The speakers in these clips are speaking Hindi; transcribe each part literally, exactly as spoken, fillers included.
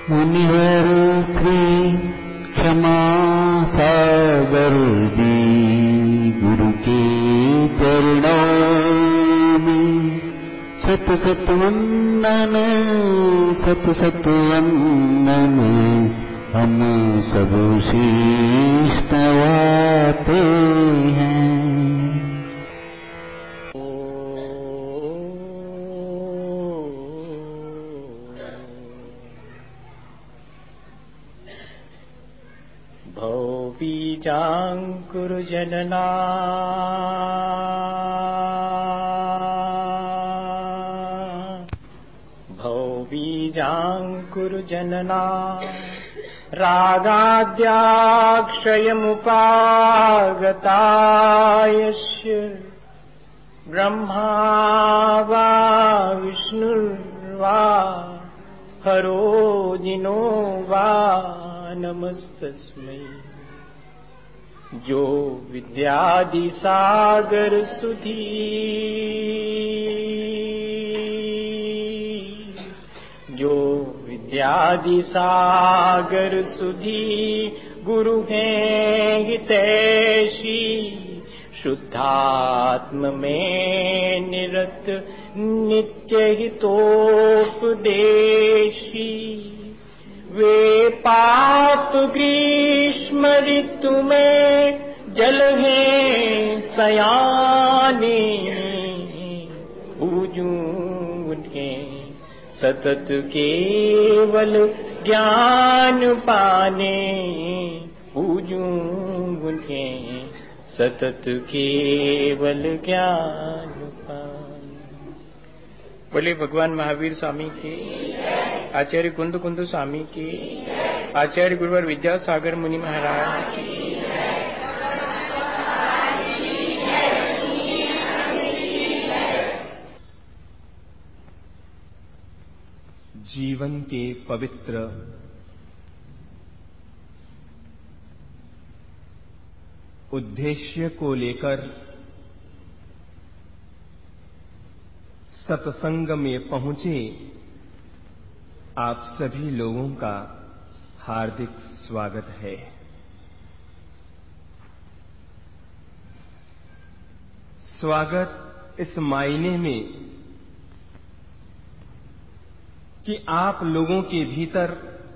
मुनिवर श्री क्षमा सागर जी गुरु के चरणों में सत सत वंदन सत सत वंदन हम सब शीश नवाते हैं। बीजांकुर जनना भव बीजांकुर जनना रागाद्याक्षयमुपागतायस्य ब्रह्मा वा विष्णुर्वा हरो जिनो वा नमस्तस्मै। जो विद्यादि सागर सुधी जो विद्यादि सागर सुधी गुरु हैं हितैषी शुद्धात्म में निरत नित्य हितोपदेशी। वे पाप ग्रीष्म ऋतु में जल हैं सयाने पूजूं उनके सतत केवल ज्ञान पाने पूजूं उनके सतत केवल ज्ञान पाने। बोले भगवान महावीर स्वामी की, आचार्य कुंद कुंद स्वामी की, आचार्य गुरुवर विद्यासागर मुनि महाराज की। जीवन के पवित्र उद्देश्य को लेकर सत्संग में पहुंचे आप सभी लोगों का हार्दिक स्वागत है। स्वागत इस मायने में कि आप लोगों के भीतर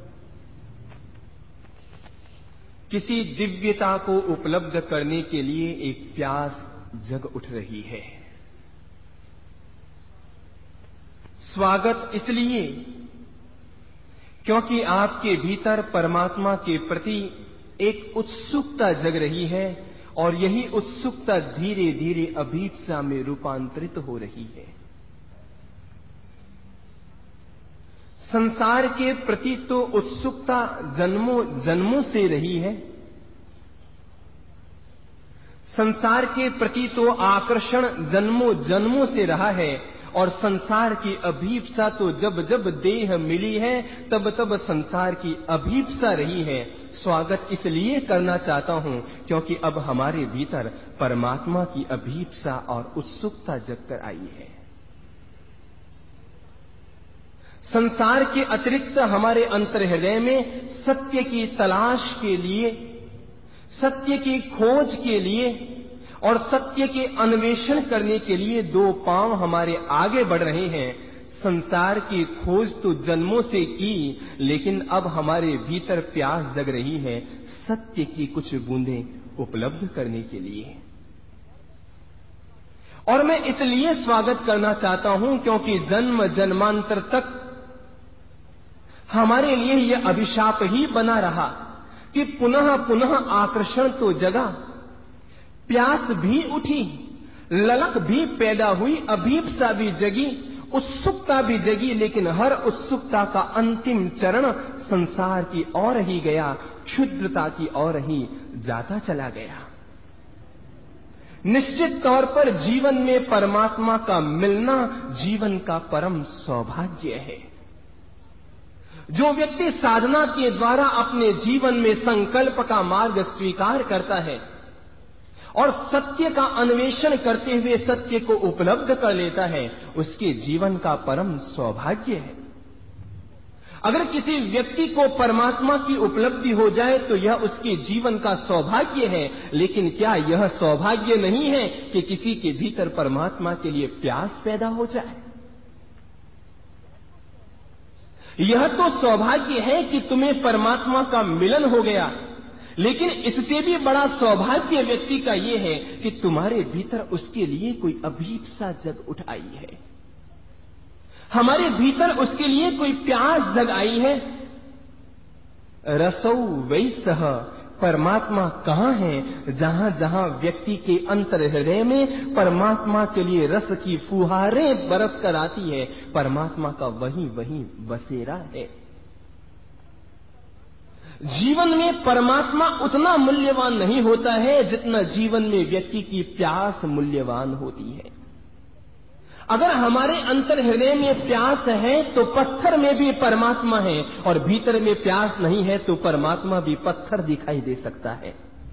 किसी दिव्यता को उपलब्ध करने के लिए एक प्यास जग उठ रही है। स्वागत इसलिए क्योंकि आपके भीतर परमात्मा के प्रति एक उत्सुकता जग रही है और यही उत्सुकता धीरे धीरे अभीप्सा में रूपांतरित हो रही है। संसार के प्रति तो उत्सुकता जन्मों जन्मों से रही है, संसार के प्रति तो आकर्षण जन्मों जन्मों से रहा है और संसार की अभीप्सा तो जब जब देह मिली है तब तब संसार की अभीप्सा रही है। स्वागत इसलिए करना चाहता हूं क्योंकि अब हमारे भीतर परमात्मा की अभीप्सा और उत्सुकता जगकर आई है। संसार के अतिरिक्त हमारे अंतर्हृदय में सत्य की तलाश के लिए, सत्य की खोज के लिए और सत्य के अन्वेषण करने के लिए दो पांव हमारे आगे बढ़ रहे हैं। संसार की खोज तो जन्मों से की, लेकिन अब हमारे भीतर प्यास जग रही है सत्य की कुछ बूंदें उपलब्ध करने के लिए। और मैं इसलिए स्वागत करना चाहता हूं क्योंकि जन्म जन्मांतर तक हमारे लिए यह अभिशाप ही बना रहा कि पुनः पुनः आकर्षण तो जगा, प्यास भी उठी, ललक भी पैदा हुई, अभीप्सा भी जगी, उत्सुकता भी जगी, लेकिन हर उत्सुकता का अंतिम चरण संसार की ओर ही गया, क्षुद्रता की ओर ही जाता चला गया। निश्चित तौर पर जीवन में परमात्मा का मिलना जीवन का परम सौभाग्य है। जो व्यक्ति साधना के द्वारा अपने जीवन में संकल्प का मार्ग स्वीकार करता है और सत्य का अन्वेषण करते हुए सत्य को उपलब्ध कर लेता है, उसके जीवन का परम सौभाग्य है। अगर किसी व्यक्ति को परमात्मा की उपलब्धि हो जाए तो यह उसके जीवन का सौभाग्य है, लेकिन क्या यह सौभाग्य नहीं है कि किसी के भीतर परमात्मा के लिए प्यास पैदा हो जाए? यह तो सौभाग्य है कि तुम्हें परमात्मा का मिलन हो गया, लेकिन इससे भी बड़ा सौभाग्य व्यक्ति का यह है कि तुम्हारे भीतर उसके लिए कोई अभीप्सा जग उठ आई है, हमारे भीतर उसके लिए कोई प्यास जग आई है। रसौ वैसह, परमात्मा कहां है? जहां जहां व्यक्ति के अंतर हृदय में परमात्मा के लिए रस की फुहारें बरस कर आती है, परमात्मा का वहीं वहीं बसेरा है। जीवन में परमात्मा उतना मूल्यवान नहीं होता है जितना जीवन में व्यक्ति की प्यास मूल्यवान होती है। अगर हमारे अंतर हृदय में प्यास है तो पत्थर में भी परमात्मा है, और भीतर में प्यास नहीं है तो परमात्मा भी पत्थर दिखाई दे सकता है।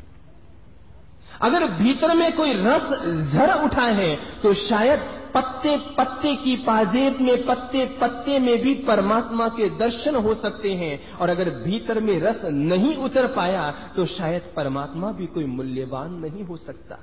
अगर भीतर में कोई रस झर उठा है तो शायद पत्ते पत्ते की पाजेब में, पत्ते पत्ते में भी परमात्मा के दर्शन हो सकते हैं, और अगर भीतर में रस नहीं उतर पाया तो शायद परमात्मा भी कोई मूल्यवान नहीं हो सकता।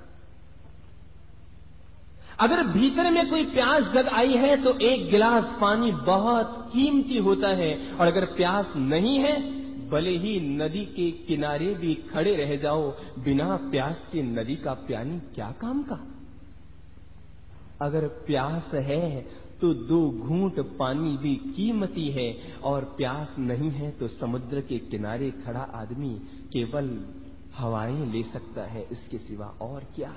अगर भीतर में कोई प्यास जग आई है तो एक गिलास पानी बहुत कीमती होता है, और अगर प्यास नहीं है, भले ही नदी के किनारे भी खड़े रह जाओ, बिना प्यास के नदी का पानी क्या काम का। अगर प्यास है तो दो घूंट पानी भी कीमती है, और प्यास नहीं है तो समुद्र के किनारे खड़ा आदमी केवल हवाएं ले सकता है, इसके सिवा और क्या।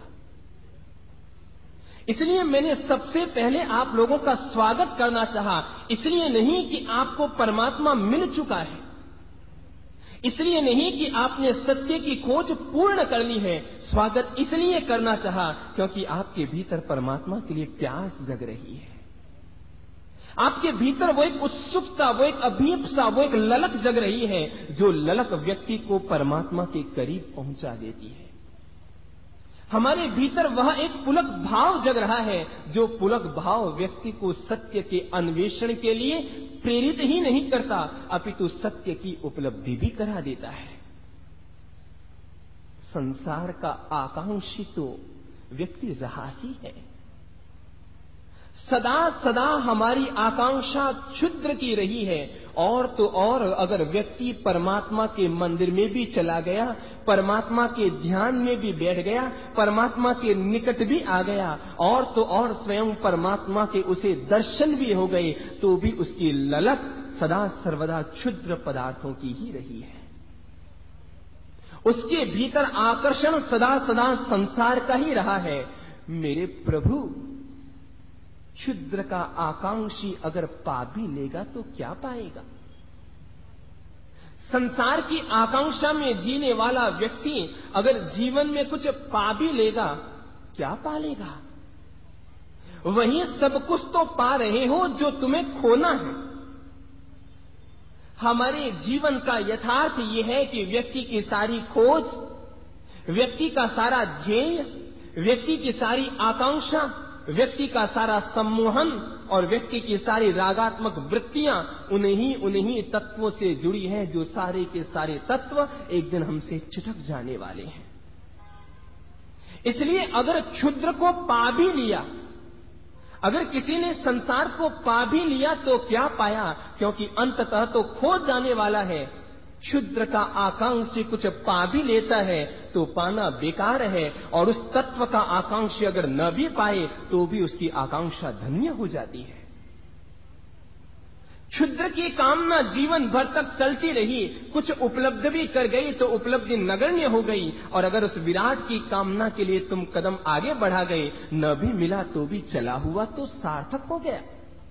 इसलिए मैंने सबसे पहले आप लोगों का स्वागत करना चाहा, इसलिए नहीं कि आपको परमात्मा मिल चुका है, इसलिए नहीं कि आपने सत्य की खोज पूर्ण कर ली है। स्वागत इसलिए करना चाहा क्योंकि आपके भीतर परमात्मा के लिए प्यास जग रही है। आपके भीतर वो एक उत्सुकता, वो एक अभीप्सा, वो एक ललक जग रही है, जो ललक व्यक्ति को परमात्मा के करीब पहुंचा देती है। हमारे भीतर वह एक पुलक भाव जग रहा है, जो पुलक भाव व्यक्ति को सत्य के अन्वेषण के लिए प्रेरित ही नहीं करता, अपितु सत्य की उपलब्धि भी करा देता है। संसार का आकांक्षी तो व्यक्ति रहा ही है। सदा सदा हमारी आकांक्षा क्षुद्र की रही है, और तो और अगर व्यक्ति परमात्मा के मंदिर में भी चला गया, परमात्मा के ध्यान में भी बैठ गया, परमात्मा के निकट भी आ गया, और तो और स्वयं परमात्मा के उसे दर्शन भी हो गए, तो भी उसकी ललक सदा सर्वदा क्षुद्र पदार्थों की ही रही है। उसके भीतर आकर्षण सदा सदा संसार का ही रहा है। मेरे प्रभु, क्षुद्र का आकांक्षी अगर पा भी लेगा तो क्या पाएगा? संसार की आकांक्षा में जीने वाला व्यक्ति अगर जीवन में कुछ पा भी लेगा, क्या पा लेगा? वही सब कुछ तो पा रहे हो जो तुम्हें खोना है। हमारे जीवन का यथार्थ यह है कि व्यक्ति की सारी खोज, व्यक्ति का सारा ध्येय, व्यक्ति की सारी आकांक्षा, व्यक्ति का सारा सम्मोहन और व्यक्ति की सारी रागात्मक वृत्तियां उन्हीं उन्हीं तत्वों से जुड़ी हैं, जो सारे के सारे तत्व एक दिन हमसे छिटक जाने वाले हैं। इसलिए अगर क्षुद्र को पा भी लिया, अगर किसी ने संसार को पा भी लिया तो क्या पाया, क्योंकि अंततः तो खो जाने वाला है। क्षुद्र का आकांक्षी कुछ पा भी लेता है तो पाना बेकार है, और उस तत्व का आकांक्षी अगर न भी पाए तो भी उसकी आकांक्षा धन्य हो जाती है। क्षुद्र की कामना जीवन भर तक चलती रही, कुछ उपलब्ध भी कर गई तो उपलब्धि नगण्य हो गई, और अगर उस विराट की कामना के लिए तुम कदम आगे बढ़ा गए, न भी मिला तो भी चला हुआ तो सार्थक हो गया।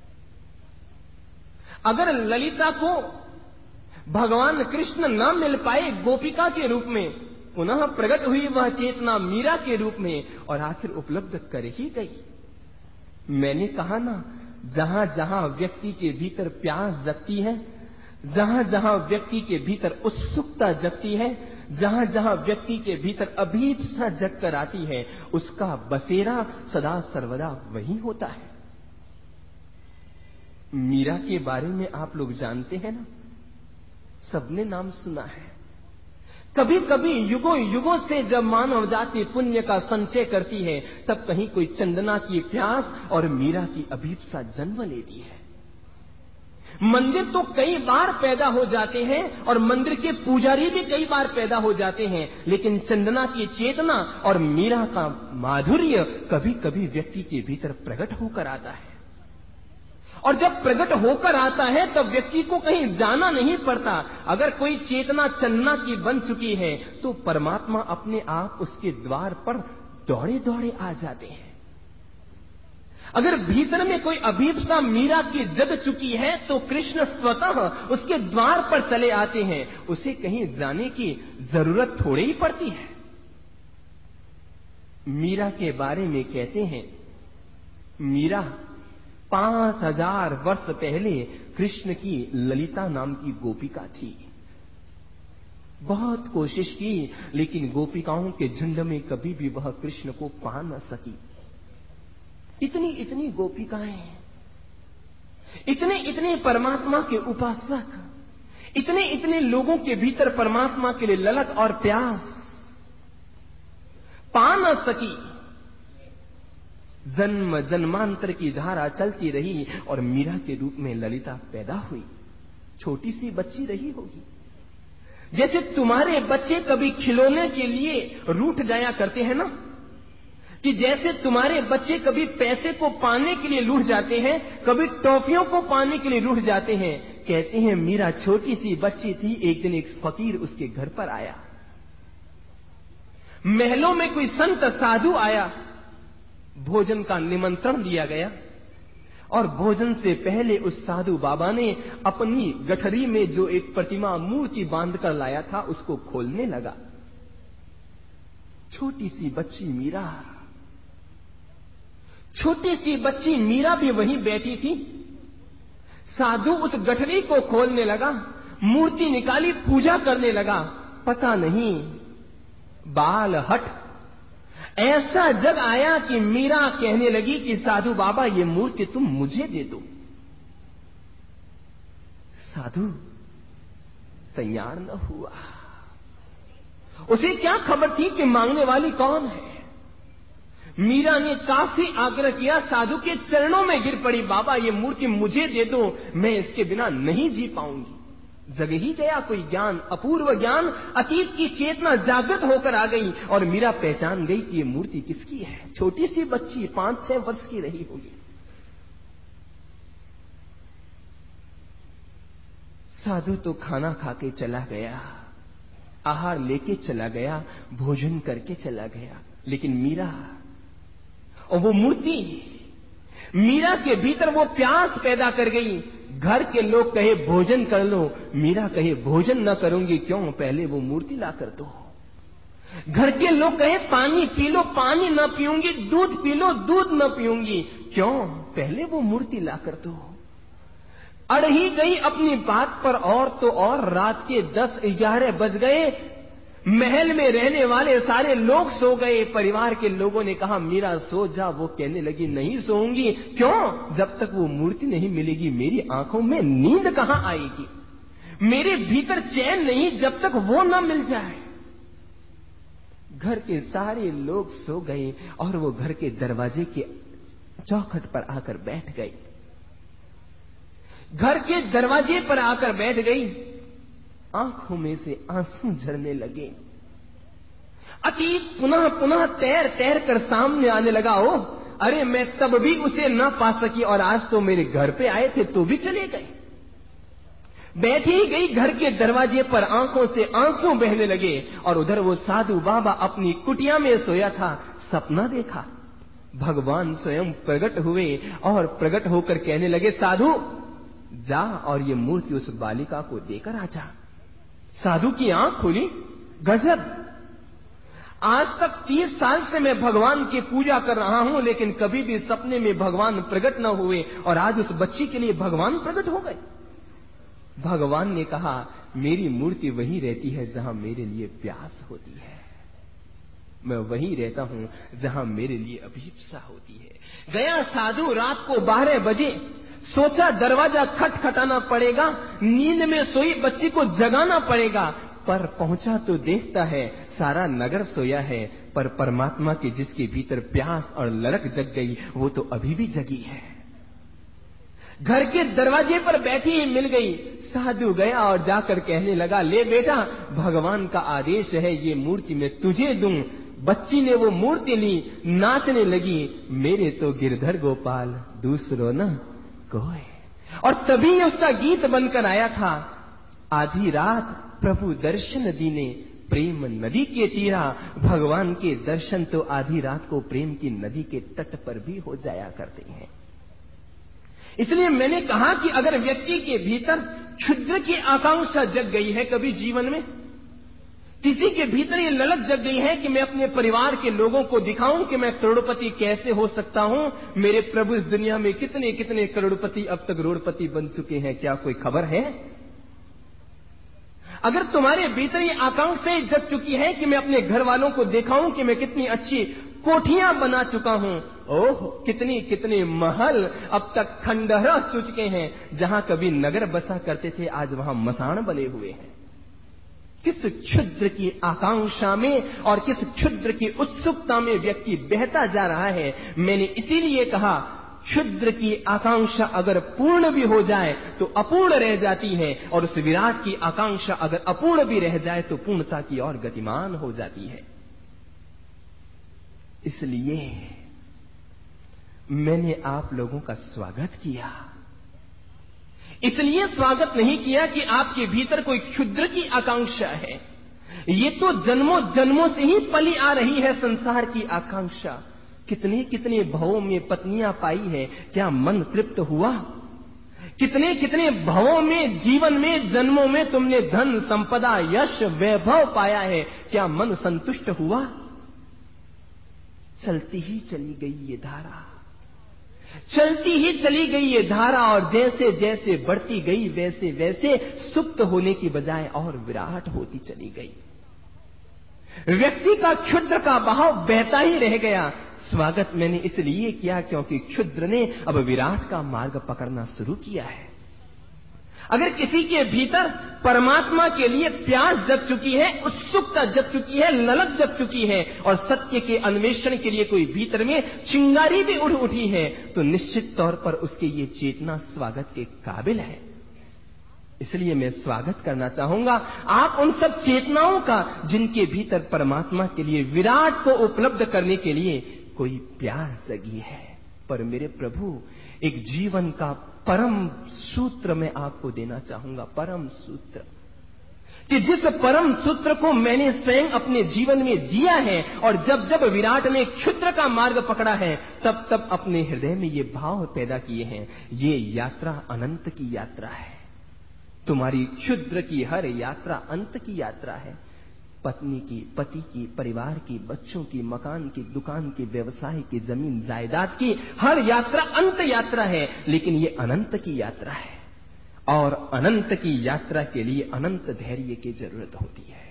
अगर ललिता को भगवान कृष्ण न मिल पाए गोपिका के रूप में, पुनः प्रकट हुई वह चेतना मीरा के रूप में, और आखिर उपलब्ध कर ही गई। मैंने कहा ना, जहां जहां व्यक्ति के भीतर प्यास जगती है, जहां जहां व्यक्ति के भीतर उत्सुकता जगती है, जहां जहां व्यक्ति के भीतर अभीप्सा जग कर आती है, उसका बसेरा सदा सर्वदा वही होता है। मीरा के बारे में आप लोग जानते हैं ना, सबने नाम सुना है। कभी कभी युगों युगों से जब मानव जाति पुण्य का संचय करती है, तब कहीं कोई चंदना की प्यास और मीरा की अभीप्सा जन्म लेती है। मंदिर तो कई बार पैदा हो जाते हैं और मंदिर के पुजारी भी कई बार पैदा हो जाते हैं, लेकिन चंदना की चेतना और मीरा का माधुर्य कभी कभी व्यक्ति के भीतर प्रकट होकर आता है। और जब प्रकट होकर आता है तब व्यक्ति को कहीं जाना नहीं पड़ता। अगर कोई चेतना चंदना की बन चुकी है तो परमात्मा अपने आप उसके द्वार पर दौड़े दौड़े आ जाते हैं। अगर भीतर में कोई अभीप्सा मीरा की जग चुकी है तो कृष्ण स्वतः उसके द्वार पर चले आते हैं। उसे कहीं जाने की जरूरत थोड़ी ही पड़ती है। मीरा के बारे में कहते हैं, मीरा पांच हजार वर्ष पहले कृष्ण की ललिता नाम की गोपिका थी। बहुत कोशिश की, लेकिन गोपिकाओं के झुंड में कभी भी वह कृष्ण को पा न सकी। इतनी इतनी गोपिकाएं, इतने इतने परमात्मा के उपासक, इतने इतने लोगों के भीतर परमात्मा के लिए ललक और प्यास पा न सकी। जन्म जन्मांतर की धारा चलती रही और मीरा के रूप में ललिता पैदा हुई। छोटी सी बच्ची रही होगी। जैसे तुम्हारे बच्चे कभी खिलौने के लिए रूठ जाया करते हैं ना, कि जैसे तुम्हारे बच्चे कभी पैसे को पाने के लिए रूठ जाते हैं, कभी टॉफियों को पाने के लिए रूठ जाते हैं। कहते हैं मीरा छोटी सी बच्ची थी, एक दिन एक फकीर उसके घर पर आया। महलों में कोई संत साधु आया, भोजन का निमंत्रण दिया गया और भोजन से पहले उस साधु बाबा ने अपनी गठरी में जो एक प्रतिमा मूर्ति बांधकर लाया था उसको खोलने लगा। छोटी सी बच्ची मीरा, छोटी सी बच्ची मीरा भी वहीं बैठी थी। साधु उस गठरी को खोलने लगा, मूर्ति निकाली, पूजा करने लगा। पता नहीं बाल हट ऐसा जग आया कि मीरा कहने लगी कि साधु बाबा ये मूर्ति तुम मुझे दे दो। साधु तैयार न हुआ। उसे क्या खबर थी कि मांगने वाली कौन है। मीरा ने काफी आग्रह किया, साधु के चरणों में गिर पड़ी, बाबा ये मूर्ति मुझे दे दो, मैं इसके बिना नहीं जी पाऊंगी। जग ही गया कोई ज्ञान, अपूर्व ज्ञान, अतीत की चेतना जागृत होकर आ गई और मीरा पहचान गई कि ये मूर्ति किसकी है। छोटी सी बच्ची पांच छह वर्ष की रही होगी। साधु तो खाना खा के चला गया, आहार लेके चला गया, भोजन करके चला गया, लेकिन मीरा और वो मूर्ति मीरा के भीतर वो प्यास पैदा कर गई। घर के लोग कहे भोजन कर लो, मीरा कहे भोजन न करूंगी, क्यों, पहले वो मूर्ति ला कर दो। घर के लोग कहे पानी पी लो, पानी न पीऊंगी, दूध पी लो, दूध न पीऊंगी, क्यों, पहले वो मूर्ति ला कर दो। अड़ ही गई अपनी बात पर और तो और रात के दस ग्यारह बज गए। महल में रहने वाले सारे लोग सो गए। परिवार के लोगों ने कहा मीरा सो जा। वो कहने लगी नहीं सोऊंगी, क्यों, जब तक वो मूर्ति नहीं मिलेगी मेरी आंखों में नींद कहां आएगी, मेरे भीतर चैन नहीं जब तक वो न मिल जाए। घर के सारे लोग सो गए और वो घर के दरवाजे के चौखट पर आकर बैठ गई। घर के दरवाजे पर आकर बैठ गई। आंखों में से आंसू झरने लगे। अतीत पुनः पुनः तैर तैर कर सामने आने लगा। ओ अरे मैं तब भी उसे न पा सकी और आज तो मेरे घर पे आए थे तो भी चले गए। बैठी गई घर के दरवाजे पर, आंखों से आंसू बहने लगे। और उधर वो साधु बाबा अपनी कुटिया में सोया था। सपना देखा, भगवान स्वयं प्रकट हुए और प्रकट होकर कहने लगे साधु जा और ये मूर्ति उस बालिका को देकर आ जा। साधु की आंख खुली। गजब, आज तक तीस साल से मैं भगवान की पूजा कर रहा हूं, लेकिन कभी भी सपने में भगवान प्रकट न हुए और आज उस बच्ची के लिए भगवान प्रकट हो गए। भगवान ने कहा मेरी मूर्ति वहीं रहती है जहां मेरे लिए प्यास होती है, मैं वहीं रहता हूं जहां मेरे लिए अभिप्सा होती है। गया साधु रात को बारह बजे सोचा दरवाजा खटखटाना पड़ेगा, नींद में सोई बच्ची को जगाना पड़ेगा, पर पहुंचा तो देखता है सारा नगर सोया है, पर परमात्मा के जिसके भीतर प्यास और ललक जग गई वो तो अभी भी जगी है। घर के दरवाजे पर बैठी ही मिल गई। साधु गया और जाकर कहने लगा, ले बेटा, भगवान का आदेश है ये मूर्ति मैं तुझे दूं। बच्ची ने वो मूर्ति ली, नाचने लगी, मेरे तो गिरधर गोपाल दूसरो न कोई। और तभी उसका गीत बनकर आया था, आधी रात प्रभु दर्शन दीने प्रेम नदी के तीरा। भगवान के दर्शन तो आधी रात को प्रेम की नदी के तट पर भी हो जाया करते हैं। इसलिए मैंने कहा कि अगर व्यक्ति के भीतर क्षुद्र की आकांक्षा जग गई है कभी जीवन में, किसी के भीतर ये ललक जग गई है कि मैं अपने परिवार के लोगों को दिखाऊं कि मैं करोड़पति कैसे हो सकता हूं, मेरे प्रभु इस दुनिया में कितने कितने करोड़पति अब तक करोड़पति बन चुके हैं, क्या कोई खबर है? अगर तुम्हारे भीतर ये आकांक्षा जग चुकी है कि मैं अपने घर वालों को दिखाऊं कि मैं कितनी अच्छी कोठियां बना चुका हूं, ओह कितनी कितने महल अब तक खंडहर हो चुके हैं, जहां कभी नगर बसा करते थे आज वहां मसान बने हुए हैं। किस क्षुद्र की आकांक्षा में और किस क्षुद्र की उत्सुकता में व्यक्ति बहता जा रहा है। मैंने इसीलिए कहा, क्षुद्र की आकांक्षा अगर पूर्ण भी हो जाए तो अपूर्ण रह जाती है, और उस विराट की आकांक्षा अगर अपूर्ण भी रह जाए तो पूर्णता की ओर गतिमान हो जाती है। इसलिए मैंने आप लोगों का स्वागत किया। इसलिए स्वागत नहीं किया कि आपके भीतर कोई क्षुद्र की आकांक्षा है, ये तो जन्मों जन्मों से ही पली आ रही है संसार की आकांक्षा। कितने कितने भवों में पत्नियां पाई है, क्या मन तृप्त हुआ? कितने कितने भवों में, जीवन में, जन्मों में तुमने धन संपदा यश वैभव पाया है, क्या मन संतुष्ट हुआ? चलती ही चली गई ये धारा, चलती ही चली गई ये धारा, और जैसे जैसे बढ़ती गई वैसे वैसे सुप्त होने की बजाय और विराट होती चली गई। व्यक्ति का क्षुद्र का बहाव बहता ही रह गया। स्वागत मैंने इसलिए किया क्योंकि क्षुद्र ने अब विराट का मार्ग पकड़ना शुरू किया है। अगर किसी के भीतर परमात्मा के लिए प्यास जग चुकी है, उत्सुकता जग चुकी है, ललक जग चुकी है, और सत्य के अन्वेषण के लिए कोई भीतर में चिंगारी भी उड़ उठी है, तो निश्चित तौर पर उसके ये चेतना स्वागत के काबिल है। इसलिए मैं स्वागत करना चाहूंगा आप उन सब चेतनाओं का जिनके भीतर परमात्मा के लिए, विराट को उपलब्ध करने के लिए कोई प्यास जगी है। पर मेरे प्रभु, एक जीवन का परम सूत्र मैं आपको देना चाहूंगा, परम सूत्र, कि जिस परम सूत्र को मैंने स्वयं अपने जीवन में जिया है, और जब जब विराट ने क्षुद्र का मार्ग पकड़ा है तब तब अपने हृदय में ये भाव पैदा किए हैं, ये यात्रा अनंत की यात्रा है। तुम्हारी क्षुद्र की हर यात्रा अंत की यात्रा है। पत्नी की, पति की, परिवार की, बच्चों की, मकान की, दुकान की, व्यवसाय की, जमीन जायदाद की, हर यात्रा अंत यात्रा है, लेकिन ये अनंत की यात्रा है। और अनंत की यात्रा के लिए अनंत धैर्य की जरूरत होती है।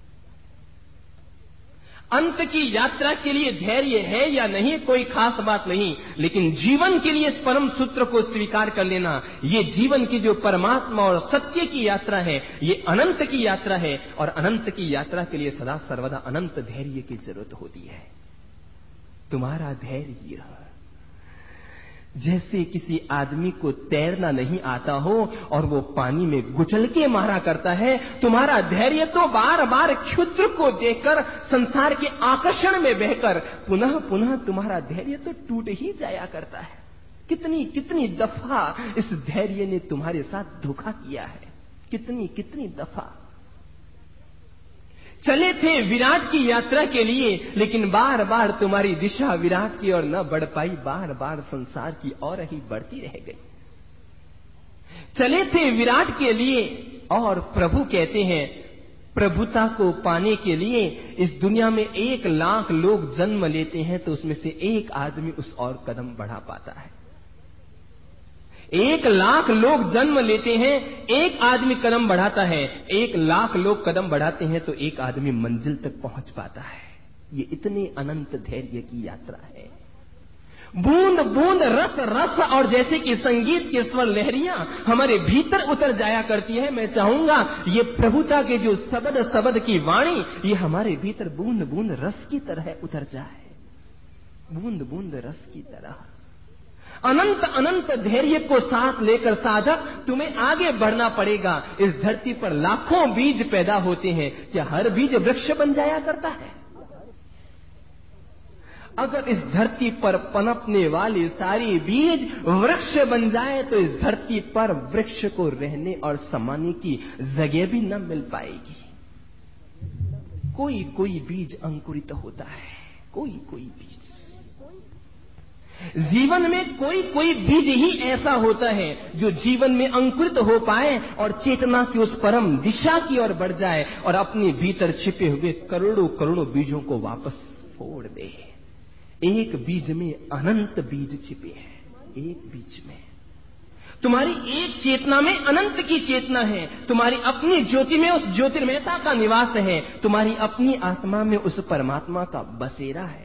अंत की यात्रा के लिए धैर्य है या नहीं कोई खास बात नहीं, लेकिन जीवन के लिए इस परम सूत्र को स्वीकार कर लेना, ये जीवन की जो परमात्मा और सत्य की यात्रा है, ये अनंत की यात्रा है, और अनंत की यात्रा के लिए सदा सर्वदा अनंत धैर्य की जरूरत होती है। तुम्हारा धैर्य जैसे किसी आदमी को तैरना नहीं आता हो और वो पानी में गुचल के मारा करता है, तुम्हारा धैर्य तो बार बार क्षुद्र को देखकर, संसार के आकर्षण में बहकर पुनः पुनः तुम्हारा धैर्य तो टूट ही जाया करता है। कितनी कितनी दफा इस धैर्य ने तुम्हारे साथ धोखा किया है, कितनी कितनी दफा। चले थे विराट की यात्रा के लिए, लेकिन बार बार तुम्हारी दिशा विराट की ओर न बढ़ पाई, बार बार संसार की ओर ही बढ़ती रह गई। चले थे विराट के लिए, और प्रभु कहते हैं प्रभुता को पाने के लिए इस दुनिया में एक लाख लोग जन्म लेते हैं तो उसमें से एक आदमी उस ओर कदम बढ़ा पाता है। एक लाख लोग जन्म लेते हैं, एक आदमी कदम बढ़ाता है। एक लाख लोग कदम बढ़ाते हैं तो एक आदमी मंजिल तक पहुंच पाता है। ये इतने अनंत धैर्य की यात्रा है। बूंद बूंद रस रस और जैसे कि संगीत के स्वर लहरियां हमारे भीतर उतर जाया करती है। मैं चाहूंगा ये प्रभुता के जो शब्द शब्द की वाणी ये हमारे भीतर बूंद बूंद रस की तरह उतर जाए, बूंद बूंद रस की तरह। अनंत अनंत धैर्य को साथ लेकर साधक तुम्हें आगे बढ़ना पड़ेगा। इस धरती पर लाखों बीज पैदा होते हैं, क्या हर बीज वृक्ष बन जाया करता है? अगर इस धरती पर पनपने वाले सारे बीज वृक्ष बन जाए तो इस धरती पर वृक्ष को रहने और समाने की जगह भी न मिल पाएगी। कोई कोई बीज अंकुरित होता है, कोई कोई बीज। जीवन में कोई कोई बीज ही ऐसा होता है जो जीवन में अंकुरित हो पाए और चेतना की उस परम दिशा की ओर बढ़ जाए और अपने भीतर छिपे हुए करोड़ों करोड़ों बीजों को वापस फोड़ दे। एक बीज में अनंत बीज छिपे हैं, एक बीज में। तुम्हारी एक चेतना में अनंत की चेतना है, तुम्हारी अपनी ज्योति में उस ज्योतिर्मयता का निवास है, तुम्हारी अपनी आत्मा में उस परमात्मा का बसेरा है,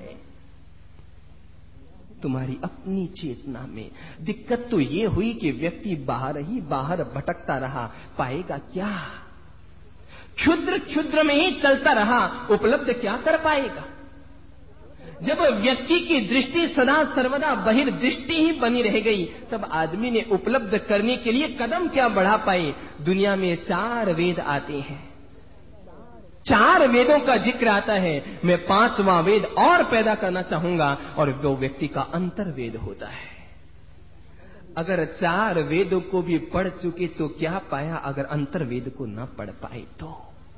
तुम्हारी अपनी चेतना में। दिक्कत तो ये हुई कि व्यक्ति बाहर ही बाहर भटकता रहा, पाएगा क्या? क्षुद्र क्षुद्र में ही चलता रहा, उपलब्ध क्या कर पाएगा? जब व्यक्ति की दृष्टि सदा सर्वदा बहिर्दृष्टि ही बनी रह गई, तब आदमी ने उपलब्ध करने के लिए कदम क्या बढ़ा पाए? दुनिया में चार वेद आते हैं, चार वेदों का जिक्र आता है। मैं पांचवा वेद और पैदा करना चाहूंगा और वो व्यक्ति का अंतर्वेद होता है। अगर चार वेदों को भी पढ़ चुके तो क्या पाया? अगर अंतर्वेद को न पढ़ पाए तो?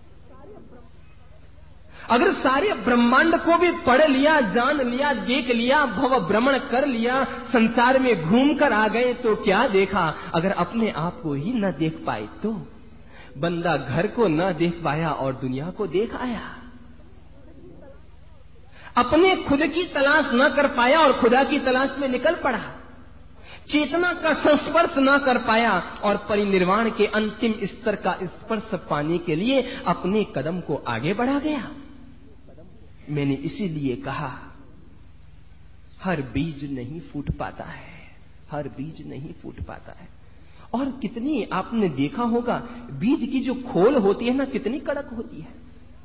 अगर सारे ब्रह्मांड को भी पढ़ लिया, जान लिया, देख लिया, भव भ्रमण कर लिया, संसार में घूम कर आ गए तो क्या देखा? अगर अपने आप को ही न देख पाए तो? बंदा घर को न देख पाया और दुनिया को देख आया। अपने खुद की तलाश न कर पाया और खुदा की तलाश में निकल पड़ा। चेतना का संस्पर्श न कर पाया और परिनिर्वाण के अंतिम स्तर का स्पर्श पाने के लिए अपने कदम को आगे बढ़ा गया। मैंने इसीलिए कहा हर बीज नहीं फूट पाता है, हर बीज नहीं फूट पाता है। और कितनी आपने देखा होगा बीज की जो खोल होती है ना, कितनी कड़क होती है।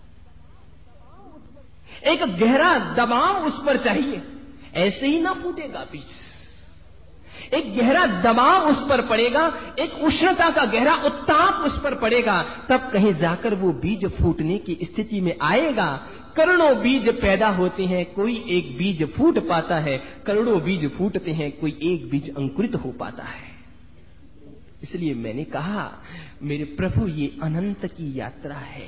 एक गहरा दबाव उस पर चाहिए, ऐसे ही ना फूटेगा बीज। एक गहरा दबाव उस पर पड़ेगा, एक उष्णता का गहरा उत्ताप उस पर पड़ेगा, तब कहीं जाकर वो बीज फूटने की स्थिति में आएगा। करोड़ों बीज पैदा होते हैं, कोई एक बीज फूट पाता है। करोड़ों बीज फूटते हैं, कोई एक बीज अंकुरित हो पाता है। इसलिए मैंने कहा मेरे प्रभु ये अनंत की यात्रा है,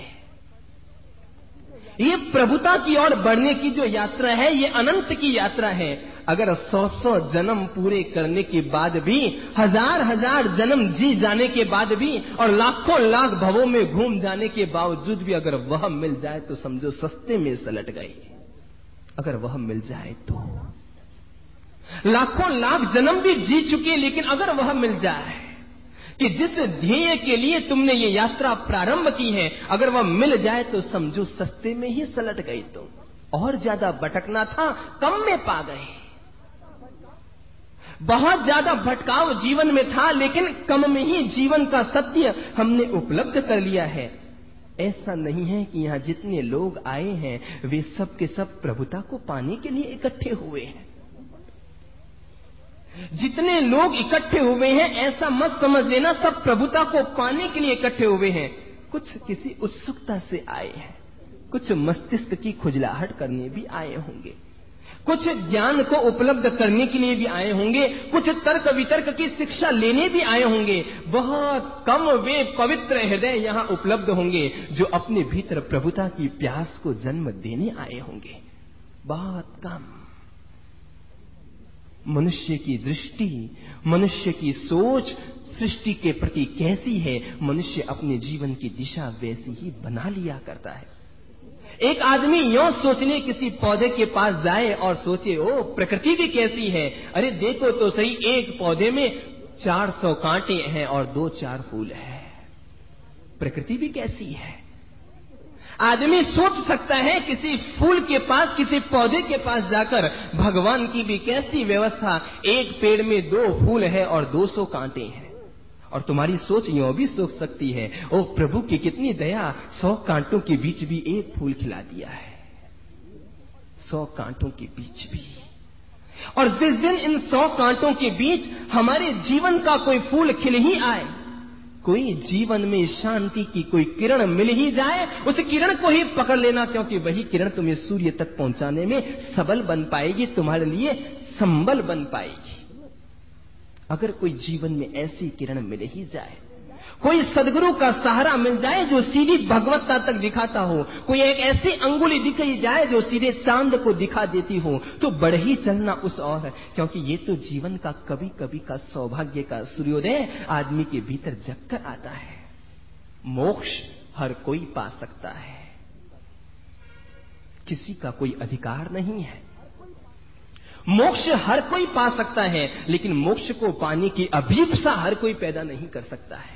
ये प्रभुता की ओर बढ़ने की जो यात्रा है ये अनंत की यात्रा है। अगर सौ सौ जन्म पूरे करने के बाद भी, हजार हजार जन्म जी जाने के बाद भी और लाखों लाख भवों में घूम जाने के बावजूद भी अगर वह मिल जाए तो समझो सस्ते में सलट गए। अगर वह मिल जाए तो लाखों लाख जन्म भी जी चुके, लेकिन अगर वह मिल जाए कि जिस ध्येय के लिए तुमने ये यात्रा प्रारंभ की है, अगर वह मिल जाए तो समझो सस्ते में ही सलट गई। तुम और ज्यादा भटकना था, कम में पा गए। बहुत ज्यादा भटकाव जीवन में था, लेकिन कम में ही जीवन का सत्य हमने उपलब्ध कर लिया है। ऐसा नहीं है कि यहां जितने लोग आए हैं वे सब के सब प्रभुता को पाने के लिए इकट्ठे हुए हैं। जितने लोग इकट्ठे हुए हैं ऐसा मत समझ लेना सब प्रभुता को पाने के लिए इकट्ठे हुए हैं। कुछ किसी उत्सुकता से आए हैं, कुछ मस्तिष्क की खुजलाहट करने भी आए होंगे, कुछ ज्ञान को उपलब्ध करने के लिए भी आए होंगे, कुछ तर्क वितर्क की शिक्षा लेने भी आए होंगे। बहुत कम वे पवित्र हृदय यहां उपलब्ध होंगे जो अपने भीतर प्रभुता की प्यास को जन्म देने आए होंगे। बहुत कम। मनुष्य की दृष्टि, मनुष्य की सोच सृष्टि के प्रति कैसी है, मनुष्य अपने जीवन की दिशा वैसी ही बना लिया करता है। एक आदमी यों सोचने किसी पौधे के पास जाए और सोचे ओ प्रकृति भी कैसी है, अरे देखो तो सही एक पौधे में चार सौ कांटे हैं और दो चार फूल हैं, प्रकृति भी कैसी है। आदमी सोच सकता है किसी फूल के पास, किसी पौधे के पास जाकर, भगवान की भी कैसी व्यवस्था, एक पेड़ में दो फूल है और दो सौ कांटे हैं। और तुम्हारी सोच यूं भी सोच सकती है, ओ प्रभु की कितनी दया, सौ कांटों के बीच भी एक फूल खिला दिया है, सौ कांटों के बीच भी। और जिस दिन इन सौ कांटों के बीच हमारे जीवन का कोई फूल खिल ही आए, कोई जीवन में शांति की कोई किरण मिल ही जाए, उस किरण को ही पकड़ लेना, क्योंकि वही किरण तुम्हें सूर्य तक पहुंचाने में सबल बन पाएगी, तुम्हारे लिए संबल बन पाएगी। अगर कोई जीवन में ऐसी किरण मिल ही जाए, कोई सदगुरु का सहारा मिल जाए जो सीधी भगवत्ता तक दिखाता हो, कोई एक ऐसी अंगुली दिखाई जाए जो सीधे चांद को दिखा देती हो, तो बढ़ ही चलना उस और, क्योंकि ये तो जीवन का कभी कभी का सौभाग्य का सूर्योदय आदमी के भीतर जगकर आता है। मोक्ष हर कोई पा सकता है, किसी का कोई अधिकार नहीं है। मोक्ष हर कोई पा सकता है, लेकिन मोक्ष को पाने की अभीप्सा हर कोई पैदा नहीं कर सकता है।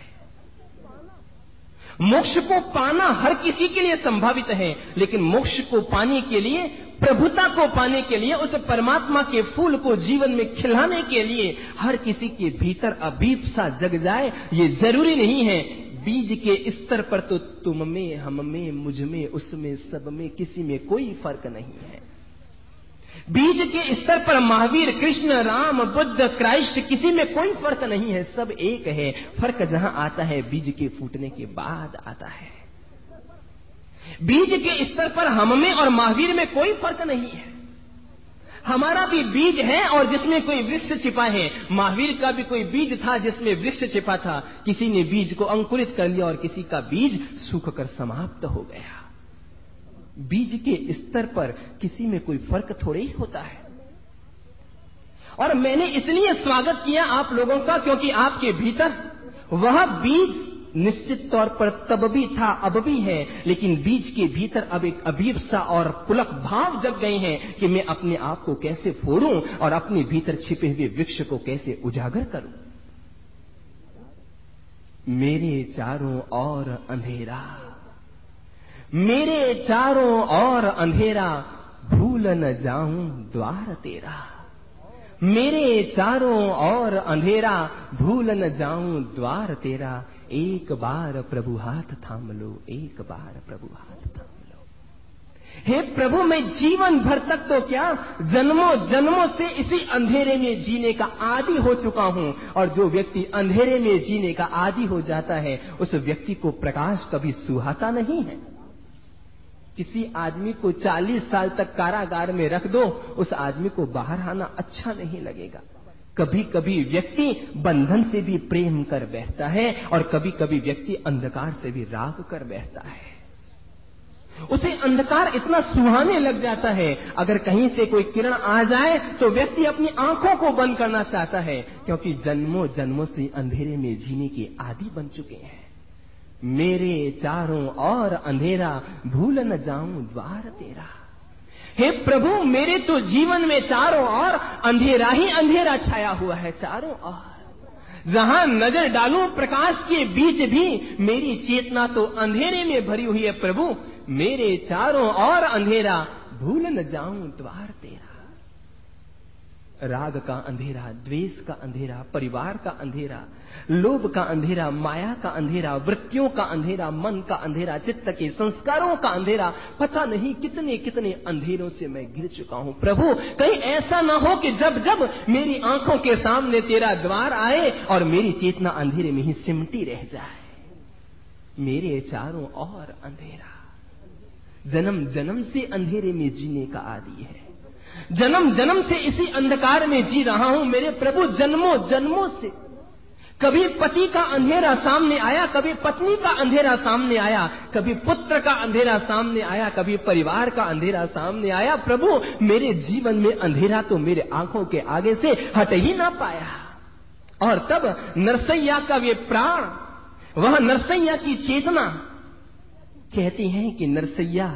मोक्ष को पाना हर किसी के लिए संभावित है, लेकिन मोक्ष को पाने के लिए, प्रभुता को पाने के लिए, उस परमात्मा के फूल को जीवन में खिलाने के लिए हर किसी के भीतर अभीप्सा जग जाए, ये जरूरी नहीं है। बीज के स्तर पर तो तुम में, हम में, मुझ में, उसमें, सब में, किसी में कोई फर्क नहीं है। बीज के स्तर पर महावीर, कृष्ण, राम, बुद्ध, क्राइस्ट, किसी में कोई फर्क नहीं है, सब एक है। फर्क जहां आता है बीज के फूटने के बाद आता है। बीज के स्तर पर हम में और महावीर में कोई फर्क नहीं है। हमारा भी बीज है और जिसमें कोई वृक्ष छिपा है, महावीर का भी कोई बीज था जिसमें वृक्ष छिपा था। किसी ने बीज को अंकुरित कर लिया और किसी का बीज सूखकर समाप्त हो गया। बीज के स्तर पर किसी में कोई फर्क थोड़े ही होता है। और मैंने इसलिए स्वागत किया आप लोगों का, क्योंकि आपके भीतर वह बीज निश्चित तौर पर तब भी था, अब भी है, लेकिन बीज के भीतर अब एक अभीप्सा और पुलक भाव जग गए हैं कि मैं अपने आप को कैसे फोड़ूं और अपने भीतर छिपे हुए वृक्ष को कैसे उजागर करूं। मेरे चारों ओर अंधेरा, मेरे चारों ओर अंधेरा, भूल न जाऊं द्वार तेरा। मेरे चारों ओर अंधेरा, भूल न जाऊं द्वार तेरा। एक बार प्रभु हाथ थाम लो, एक बार प्रभु हाथ थाम लो। हे प्रभु, मैं जीवन भर तक तो क्या, जन्मों जन्मों से इसी अंधेरे में जीने का आदी हो चुका हूं। और जो व्यक्ति अंधेरे में जीने का आदी हो जाता है, उस व्यक्ति को प्रकाश कभी सुहाता नहीं है। किसी आदमी को चालीस साल तक कारागार में रख दो, उस आदमी को बाहर आना अच्छा नहीं लगेगा। कभी कभी व्यक्ति बंधन से भी प्रेम कर बैठता है और कभी कभी व्यक्ति अंधकार से भी राग कर बैठता है। उसे अंधकार इतना सुहाने लग जाता है, अगर कहीं से कोई किरण आ जाए तो व्यक्ति अपनी आंखों को बंद करना चाहता है, क्योंकि जन्मों जन्मों से अंधेरे में जीने के आदी बन चुके हैं। मेरे चारों ओर अंधेरा, भूल न जाऊं द्वार तेरा। हे प्रभु, मेरे तो जीवन में चारों ओर अंधेरा ही अंधेरा छाया हुआ है। चारों ओर जहां नजर डालूं प्रकाश के बीच भी मेरी चेतना तो अंधेरे में भरी हुई है। प्रभु, मेरे चारों ओर अंधेरा, भूल न जाऊं द्वार तेरा। राग का अंधेरा, द्वेष का अंधेरा, परिवार का अंधेरा, लोभ का अंधेरा, माया का अंधेरा, वृत्तियों का अंधेरा, मन का अंधेरा, चित्त के संस्कारों का अंधेरा, पता नहीं कितने कितने अंधेरों से मैं गिर चुका हूं। प्रभु, कहीं ऐसा ना हो कि जब जब मेरी आंखों के सामने तेरा द्वार आए और मेरी चेतना अंधेरे में ही सिमटी रह जाए। मेरे चारों ओर अंधेरा, जन्म जन्म से अंधेरे में जीने का आदी है। जन्म जन्म से इसी अंधकार में जी रहा हूं मेरे प्रभु, जन्मों जन्मों से। कभी पति का अंधेरा सामने आया, कभी पत्नी का अंधेरा सामने आया, कभी पुत्र का अंधेरा सामने आया, कभी परिवार का अंधेरा सामने आया। प्रभु, मेरे जीवन में अंधेरा तो मेरे आंखों के आगे से हट ही ना पाया। और तब नरसैया का वे प्राण, वह नरसैया की चेतना कहती है कि नरसैया,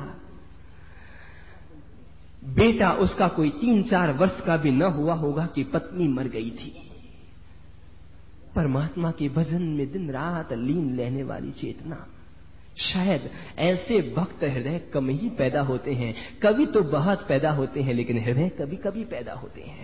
बेटा उसका कोई तीन चार वर्ष का भी न हुआ होगा कि पत्नी मर गई थी। परमात्मा के भजन में दिन रात लीन रहने वाली चेतना शायद ऐसे भक्त हृदय कम ही पैदा होते हैं, कभी तो बहुत पैदा होते हैं, लेकिन हृदय कभी कभी पैदा होते हैं।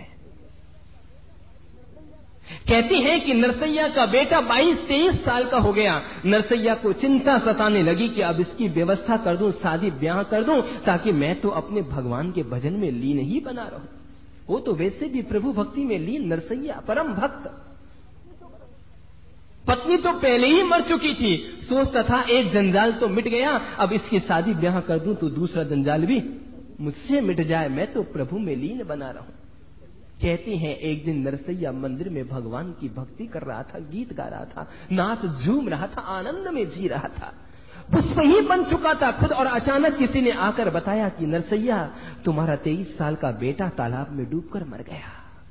कहते हैं कि नरसैया का बेटा बाईस तेईस साल का हो गया। नरसैया को चिंता सताने लगी कि अब इसकी व्यवस्था कर दूं, शादी ब्याह कर दूं, ताकि मैं तो अपने भगवान के भजन में लीन ही बना रहूं। वो तो वैसे भी प्रभु भक्ति में लीन नरसैया, परम भक्त। पत्नी तो पहले ही मर चुकी थी, सोचता था एक जंजाल तो मिट गया, अब इसकी शादी ब्याह कर दूं तो दूसरा जंजाल भी मुझसे मिट जाए, मैं तो प्रभु में लीन बना रहूं। कहते हैं एक दिन नरसैया मंदिर में भगवान की भक्ति कर रहा था, गीत गा रहा था, नाच झूम रहा था, आनंद में जी रहा था, पुष्प ही बन चुका था खुद। और अचानक किसी ने आकर बताया कि नरसैया, तुम्हारा तेईस साल का बेटा तालाब में डूबकर मर गया।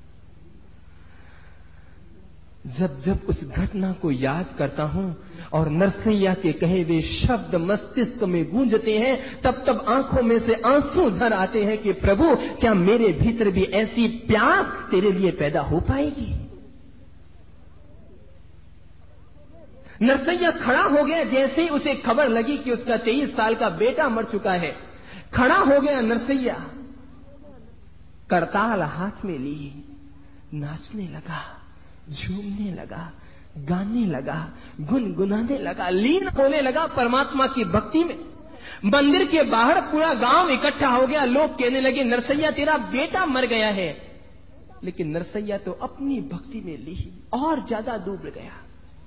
जब जब उस घटना को याद करता हूं और नरसैया के कहे हुए शब्द मस्तिष्क में गूंजते हैं, तब तब आंखों में से आंसू झर आते हैं कि प्रभु, क्या मेरे भीतर भी ऐसी प्यास तेरे लिए पैदा हो पाएगी? नरसैया खड़ा हो गया जैसे ही उसे खबर लगी कि उसका तेईस साल का बेटा मर चुका है। खड़ा हो गया नरसैया, करताल हाथ में ली, नाचने लगा, झूमने लगा, गाने लगा, गुनगुनाने लगा, लीन होने लगा परमात्मा की भक्ति में। मंदिर के बाहर पूरा गांव इकट्ठा हो गया। लोग कहने लगे, नरसैया तेरा बेटा मर गया है। लेकिन नरसैया तो अपनी भक्ति में ली और ज्यादा डूब गया।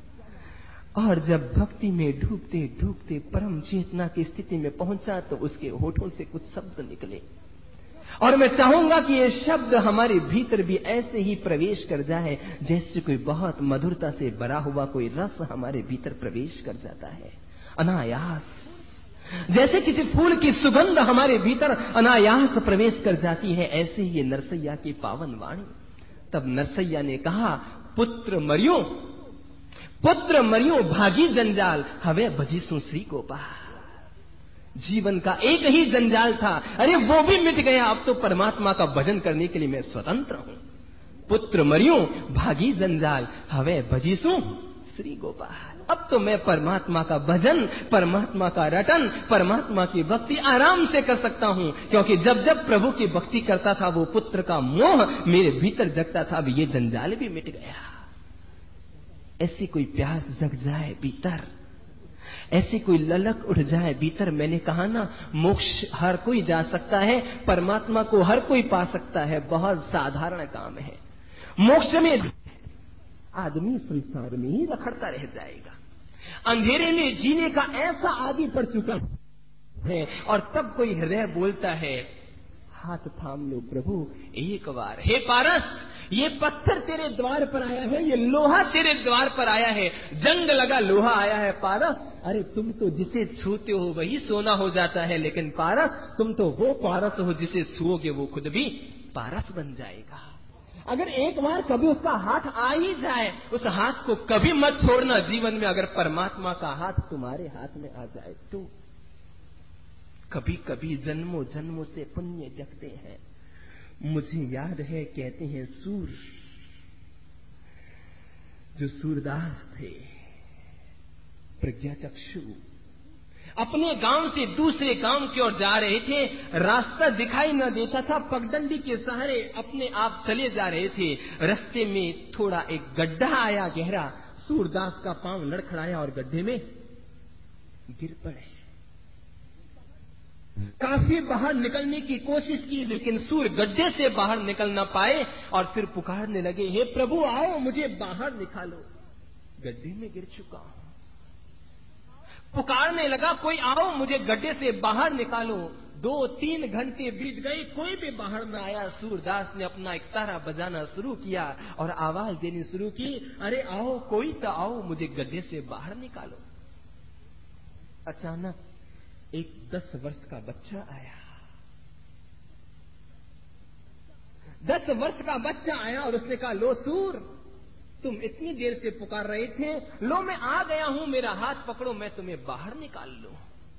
और जब भक्ति में डूबते डूबते परम चेतना की स्थिति में पहुंचा तो उसके होठों से कुछ शब्द निकले। और मैं चाहूंगा कि ये शब्द हमारे भीतर भी ऐसे ही प्रवेश कर जाए जैसे कोई बहुत मधुरता से भरा हुआ कोई रस हमारे भीतर प्रवेश कर जाता है, अनायास। जैसे किसी फूल की सुगंध हमारे भीतर अनायास प्रवेश कर जाती है, ऐसे ही ये नरसैया की पावन वाणी। तब नरसैया ने कहा, पुत्र मरियो, पुत्र मरियो, भागी जंजाल, हवे भजीसु श्री गोपाल। जीवन का एक ही जंजाल था, अरे वो भी मिट गया। अब तो परमात्मा का भजन करने के लिए मैं स्वतंत्र हूं। पुत्र मरियो, भागी जंजाल, हवे भजीसु श्री गोपाल। अब तो मैं परमात्मा का भजन, परमात्मा का रटन, परमात्मा की भक्ति आराम से कर सकता हूं, क्योंकि जब जब प्रभु की भक्ति करता था वो पुत्र का मोह मेरे भीतर जगता था। अब ये जंजाल भी मिट गया। ऐसी कोई प्यास जग जाए भीतर, ऐसी कोई ललक उठ जाए भीतर। मैंने कहा ना, मोक्ष हर कोई जा सकता है, परमात्मा को हर कोई पा सकता है, बहुत साधारण काम है। मोक्ष में आदमी संसार में ही रखड़ता रह जाएगा, अंधेरे में जीने का ऐसा आदि पड़ चुका है। और तब कोई हृदय बोलता है, हाथ थाम लो प्रभु एक बार, हे पारस, ये पत्थर तेरे द्वार पर आया है, ये लोहा तेरे द्वार पर आया है, जंग लगा लोहा आया है पारस। अरे तुम तो जिसे छूते हो वही सोना हो जाता है, लेकिन पारस, तुम तो वो पारस हो जिसे छुओगे वो खुद भी पारस बन जाएगा। अगर एक बार कभी उसका हाथ आ ही जाए, उस हाथ को कभी मत छोड़ना जीवन में। अगर परमात्मा का हाथ तुम्हारे हाथ में आ जाए तो कभी कभी जन्मों जन्मों से पुण्य जगते हैं। मुझे याद है, कहते हैं सूर, जो सूरदास थे, प्रज्ञाचक्षु, अपने गांव से दूसरे गांव की ओर जा रहे थे। रास्ता दिखाई न देता था, पगडंडी के सहारे अपने आप चले जा रहे थे। रास्ते में थोड़ा एक गड्ढा आया गहरा, सूरदास का पांव लड़खड़ाया और गड्ढे में गिर पड़े। काफी बाहर निकलने की कोशिश की, लेकिन सूर गड्ढे से बाहर निकल न पाए और फिर पुकारने लगे, हे प्रभु आओ, मुझे बाहर निकालो, गड्ढे में गिर चुका हूं। पुकारने लगा, कोई आओ, मुझे गड्ढे से बाहर निकालो। दो तीन घंटे बीत गए, कोई भी बाहर न आया। सूरदास ने अपना एक तारा बजाना शुरू किया और आवाज देनी शुरू की, अरे आओ, कोई तो आओ, मुझे गड्ढे से बाहर निकालो। अचानक एक दस वर्ष का बच्चा आया। दस वर्ष का बच्चा आया और उसने कहा, लो सूर, तुम इतनी देर से पुकार रहे थे, लो मैं आ गया हूं, मेरा हाथ पकड़ो, मैं तुम्हें बाहर निकाल लूं।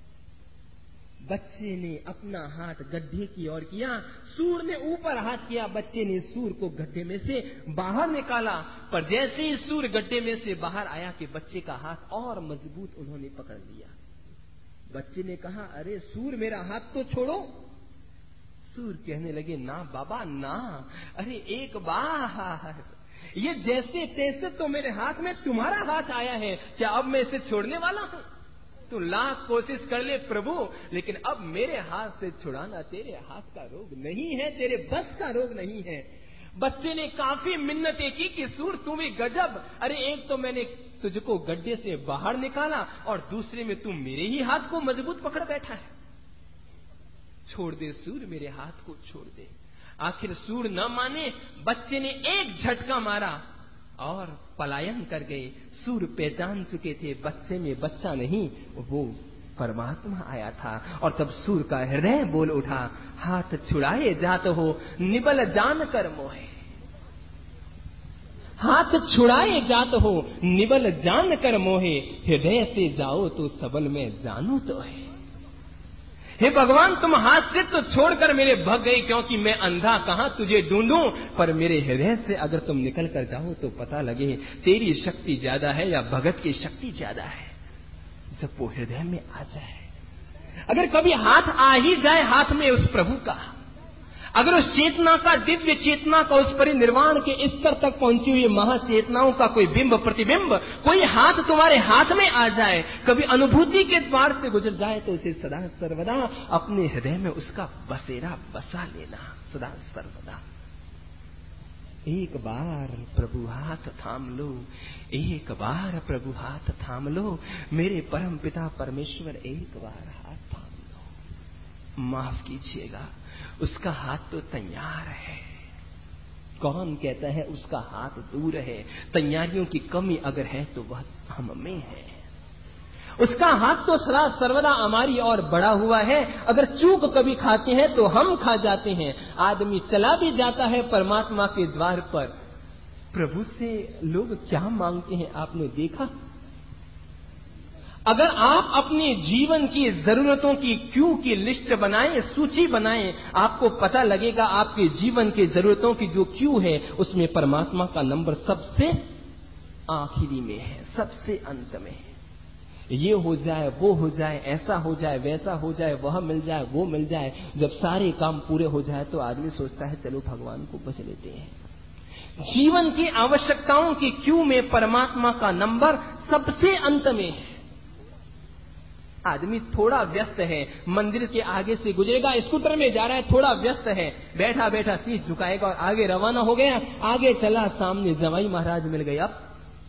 बच्चे ने अपना हाथ गड्ढे की ओर किया, सूर ने ऊपर हाथ किया, बच्चे ने सूर को गड्ढे में से बाहर निकाला। पर जैसे ही सूर गड्ढे में से बाहर आया कि बच्चे का हाथ और मजबूत उन्होंने पकड़ लिया। बच्चे ने कहा, अरे सूर मेरा हाथ तो छोड़ो। सूर कहने लगे, ना बाबा ना, अरे एक बार, ये जैसे तैसे तो मेरे हाथ में तुम्हारा हाथ आया है, क्या अब मैं इसे छोड़ने वाला हूं? तू लाख कोशिश कर ले प्रभु, लेकिन अब मेरे हाथ से छुड़ाना तेरे हाथ का रोग नहीं है, तेरे बस का रोग नहीं है। बच्चे ने काफी मिन्नतें की कि सूर तू भी गजब, अरे एक तो मैंने तुझको गड्ढे से बाहर निकाला और दूसरे में तू मेरे ही हाथ को मजबूत पकड़ बैठा है। छोड़ दे सूर, मेरे हाथ को छोड़ दे। आखिर सूर न माने, बच्चे ने एक झटका मारा और पलायन कर गए। सूर पहचान चुके थे बच्चे में बच्चा नहीं, वो परमात्मा आया था। और तब सूर का हृदय बोल उठा, हाथ छुड़ाए जात हो निबल जान कर मोहे। हाथ छुड़ाए जात हो निबल जान कर मोहे, हृदय से जाओ तो सबल में जानू तो है। हे भगवान, तुम हाथ से तो छोड़कर मेरे भग गए, क्योंकि मैं अंधा कहां तुझे ढूंढूं, पर मेरे हृदय से अगर तुम निकल कर जाओ तो पता लगे तेरी शक्ति ज्यादा है या भगत की शक्ति ज्यादा है। जब वो हृदय में आ जाए, अगर कभी हाथ आ ही जाए हाथ में उस प्रभु का, अगर उस चेतना का, दिव्य चेतना का, उस परिनिर्वाण के स्तर तक पहुंची हुई महाचेतनाओं का कोई बिंब प्रतिबिंब, कोई हाथ तुम्हारे हाथ में आ जाए, कभी अनुभूति के द्वार से गुजर जाए, तो उसे सदा सर्वदा अपने हृदय में उसका बसेरा बसा लेना, सदा सर्वदा। एक बार प्रभु हाथ थाम लो, एक बार प्रभु हाथ थाम लो, मेरे परम पिता परमेश्वर एक बार हाथ थाम लो। माफ कीजिएगा, उसका हाथ तो तैयार है। कौन कहता है उसका हाथ दूर है? तैयारियों की कमी अगर है तो वह हम में है। उसका हाथ तो सदा सर्वदा हमारी और बढ़ा हुआ है। अगर चूक कभी खाते हैं तो हम खा जाते हैं। आदमी चला भी जाता है परमात्मा के द्वार पर। प्रभु से लोग क्या मांगते हैं आपने देखा? अगर आप अपने जीवन की जरूरतों की क्यों की लिस्ट बनाएं, सूची बनाएं, आपको पता लगेगा आपके जीवन के जरूरतों की जो क्यों है उसमें परमात्मा का नंबर सबसे आखिरी में है, सबसे अंत में है। ये हो जाए, वो हो जाए, ऐसा हो जाए, वैसा हो जाए, वह मिल जाए, वो मिल जाए। जब सारे काम पूरे हो जाए तो आदमी सोचता है चलो भगवान को बच लेते हैं। जीवन की आवश्यकताओं की क्यू में परमात्मा का नंबर सबसे अंत में है। आदमी थोड़ा व्यस्त है, मंदिर के आगे से गुजरेगा, स्कूटर में जा रहा है, थोड़ा व्यस्त है, बैठा बैठा शीश झुकाएगा और आगे रवाना हो गया, आगे चला, सामने जवाई महाराज मिल गए। अब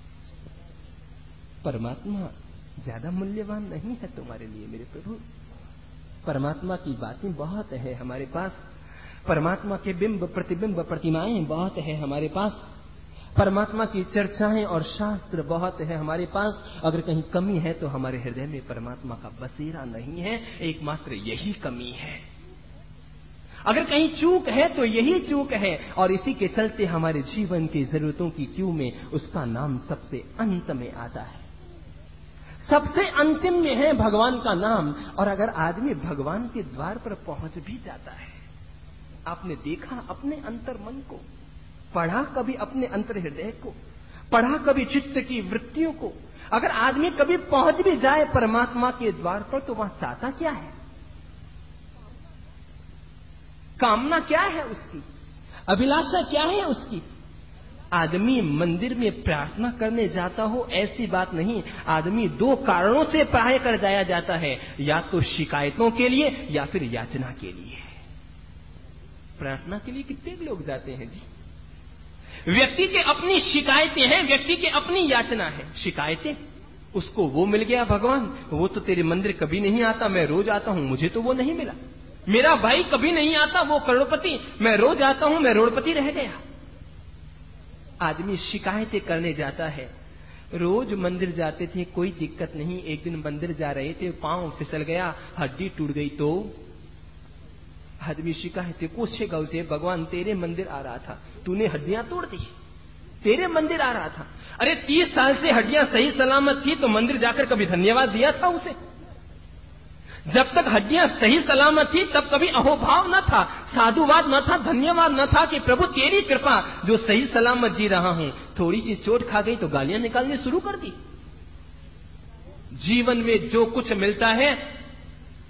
परमात्मा ज्यादा मूल्यवान नहीं है तुम्हारे लिए मेरे प्रभु। परमात्मा की बातें बहुत है हमारे पास, परमात्मा के बिंब प्रतिबिंब प्रतिमाएं बहुत है हमारे पास, परमात्मा की चर्चाएं और शास्त्र बहुत है हमारे पास। अगर कहीं कमी है तो हमारे हृदय में परमात्मा का बसेरा नहीं है, एकमात्र यही कमी है। अगर कहीं चूक है तो यही चूक है, और इसी के चलते हमारे जीवन की जरूरतों की क्यू में उसका नाम सबसे अंत में आता है, सबसे अंतिम में है भगवान का नाम। और अगर आदमी भगवान के द्वार पर पहुंच भी जाता है, आपने देखा अपने अंतर मन को, पढ़ा कभी अपने अंतर हृदय को, पढ़ा कभी चित्त की वृत्तियों को। अगर आदमी कभी पहुंच भी जाए परमात्मा के द्वार पर तो वह चाहता क्या है, कामना क्या है उसकी, अभिलाषा क्या है उसकी? आदमी मंदिर में प्रार्थना करने जाता हो ऐसी बात नहीं। आदमी दो कारणों से प्राय कर जाया जाता है, या तो शिकायतों के लिए या फिर याचना के लिए। प्रार्थना के लिए कितने लोग जाते हैं जी? व्यक्ति के अपनी शिकायतें हैं, व्यक्ति के अपनी याचना है। शिकायतें, उसको वो मिल गया भगवान, वो तो तेरे मंदिर कभी नहीं आता, मैं रोज आता हूं, मुझे तो वो नहीं मिला। मेरा भाई कभी नहीं आता, वो करोड़पति, मैं रोज आता हूं, मैं रोड़पति रह गया। आदमी शिकायतें करने जाता है। रोज मंदिर जाते थे, कोई दिक्कत नहीं। एक दिन मंदिर जा रहे थे, पांव फिसल गया, हड्डी टूट गई तो आदमी शिकायतें पूछेगा उसे, भगवान तेरे मंदिर आ रहा था, तूने हड्डियां तोड़ दी, तेरे मंदिर आ रहा था। अरे तीस साल से हड्डियां सही सलामत थी तो मंदिर जाकर कभी धन्यवाद दिया था उसे? जब तक हड्डियां सही सलामत थी तब कभी अहोभाव न था, साधुवाद न था, धन्यवाद न था कि प्रभु तेरी कृपा जो सही सलामत जी रहा हूं। थोड़ी सी चोट खा गई तो गालियां निकालनी शुरू कर दी। जीवन में जो कुछ मिलता है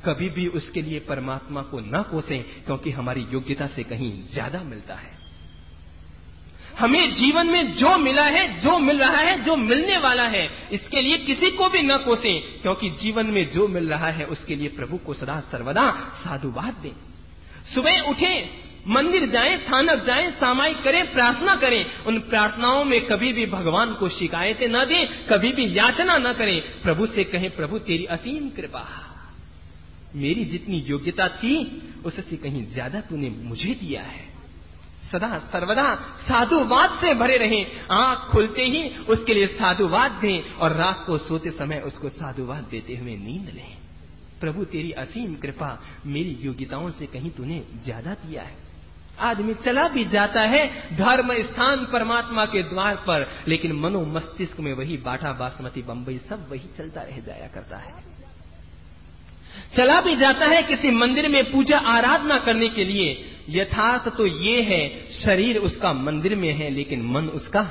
कभी भी उसके लिए परमात्मा को न कोसें, क्योंकि हमारी योग्यता से कहीं ज्यादा मिलता है। हमें जीवन में जो मिला है, जो मिल रहा है, जो मिलने वाला है, इसके लिए किसी को भी न कोसें, क्योंकि जीवन में जो मिल रहा है उसके लिए प्रभु को सदा सर्वदा साधुवाद दें। सुबह उठें, मंदिर जाएं, थानक जाएं, सामायिक करें, प्रार्थना करें। उन प्रार्थनाओं में कभी भी भगवान को शिकायतें न दें, कभी भी याचना न करें। प्रभु से कहें, प्रभु तेरी असीम कृपा, मेरी जितनी योग्यता थी उससे कहीं ज्यादा तूने मुझे दिया है। सदा सर्वदा साधुवाद से भरे रहें। आंख खुलते ही उसके लिए साधुवाद दें और रात को सोते समय उसको साधुवाद देते हुए नींद लें। प्रभु तेरी असीम कृपा, मेरी योग्यताओं से कहीं तूने ज्यादा दिया है। आदमी चला भी जाता है धर्म स्थान परमात्मा के द्वार पर, लेकिन मनो मस्तिष्क में वही बाटा, बासमती, बंबई सब वही चलता रह जाया करता है। चला भी जाता है किसी मंदिर में पूजा आराधना करने के लिए, यथार्थ तो ये है शरीर उसका मंदिर में है, लेकिन मन उसका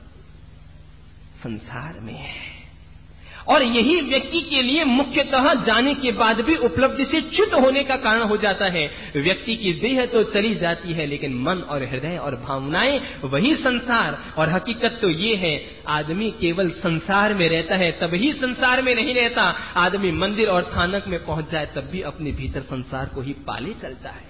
संसार में है। और यही व्यक्ति के लिए मुख्यतः जाने के बाद भी उपलब्धि से च्युत होने का कारण हो जाता है। व्यक्ति की देह तो चली जाती है, लेकिन मन और हृदय और भावनाएं वही संसार। और हकीकत तो ये है, आदमी केवल संसार में रहता है, तभी संसार में नहीं रहता। आदमी मंदिर और थानक में पहुंच जाए तब भी अपने भीतर संसार को ही पाले चलता है।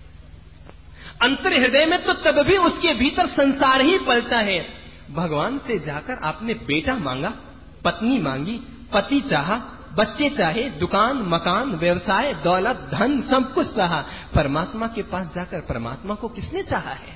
अंतर हृदय में तो तब भी उसके भीतर संसार ही पलता है। भगवान से जाकर आपने बेटा मांगा, पत्नी मांगी, पति चाहा, बच्चे चाहे, दुकान, मकान, व्यवसाय, दौलत, धन, सब कुछ चाहा। परमात्मा के पास जाकर परमात्मा को किसने चाहा है?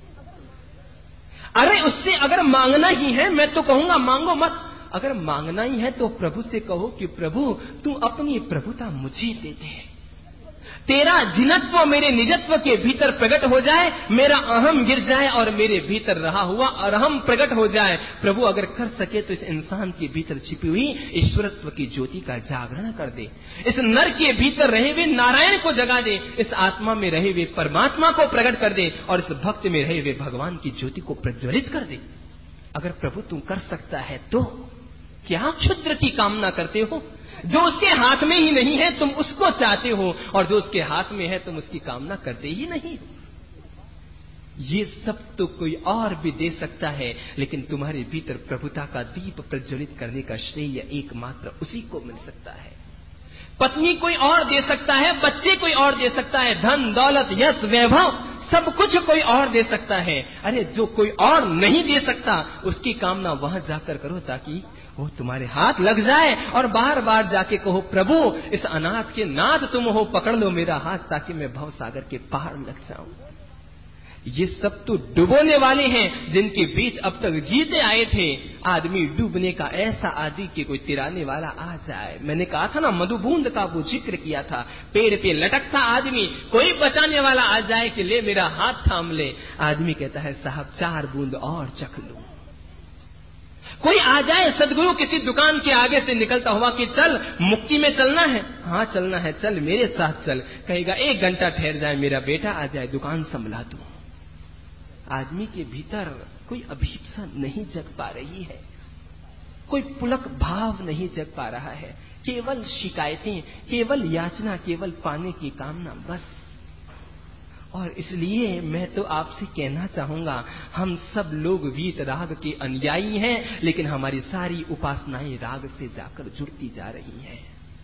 अरे उससे अगर मांगना ही है, मैं तो कहूंगा मांगो मत। अगर मांगना ही है तो प्रभु से कहो कि प्रभु तू अपनी प्रभुता मुझे दे दे, तेरा जिनत्व मेरे निजत्व के भीतर प्रकट हो जाए, मेरा अहम गिर जाए और मेरे भीतर रहा हुआ अरहम प्रकट हो जाए। प्रभु अगर कर सके तो इस इंसान के भीतर छिपी हुई ईश्वरत्व की ज्योति का जागरण कर दे, इस नर के भीतर रहे हुए नारायण को जगा दे, इस आत्मा में रहे हुए परमात्मा को प्रकट कर दे और इस भक्त में रहे हुए भगवान की ज्योति को प्रज्वलित कर दे। अगर प्रभु तुम कर सकता है तो क्या क्षुद्र की कामना करते हो? जो उसके हाथ में ही नहीं है तुम उसको चाहते हो, और जो उसके हाथ में है तुम उसकी कामना करते ही नहीं। ये सब तो कोई और भी दे सकता है, लेकिन तुम्हारे भीतर प्रभुता का दीप प्रज्वलित करने का श्रेय एकमात्र उसी को मिल सकता है। पत्नी कोई और दे सकता है, बच्चे कोई और दे सकता है, धन दौलत यश वैभव सब कुछ कोई और दे सकता है। अरे जो कोई और नहीं दे सकता उसकी कामना वहां जाकर करो, ताकि वो तुम्हारे हाथ लग जाए और बार बार जाके कहो, प्रभु इस अनाथ के नाथ तुम हो, पकड़ लो मेरा हाथ ताकि मैं भव सागर के पार लग जाऊं। ये सब तो डुबोने वाले हैं जिनके बीच अब तक जीते आए थे। आदमी डूबने का ऐसा आदि कि कोई तिराने वाला आ जाए। मैंने कहा था ना, मधुबूंद का वो जिक्र किया था, पेड़ पे लटकता आदमी, कोई बचाने वाला आ जाए कि ले मेरा हाथ थाम ले। आदमी कहता है साहब चार बूंद और चख लो। कोई आ जाए सदगुरु किसी दुकान के आगे से निकलता हुआ कि चल मुक्ति में चलना है, हाँ चलना है, चल मेरे साथ चल। कहेगा एक घंटा ठहर जाए, मेरा बेटा आ जाए, दुकान संभला दूं। आदमी के भीतर कोई अभीप्सा नहीं जग पा रही है, कोई पुलक भाव नहीं जग पा रहा है। केवल शिकायतें, केवल याचना, केवल पाने की कामना, बस। और इसलिए मैं तो आपसे कहना चाहूंगा, हम सब लोग वीत राग के अनुयायी हैं, लेकिन हमारी सारी उपासनाएं राग से जाकर जुड़ती जा रही हैं।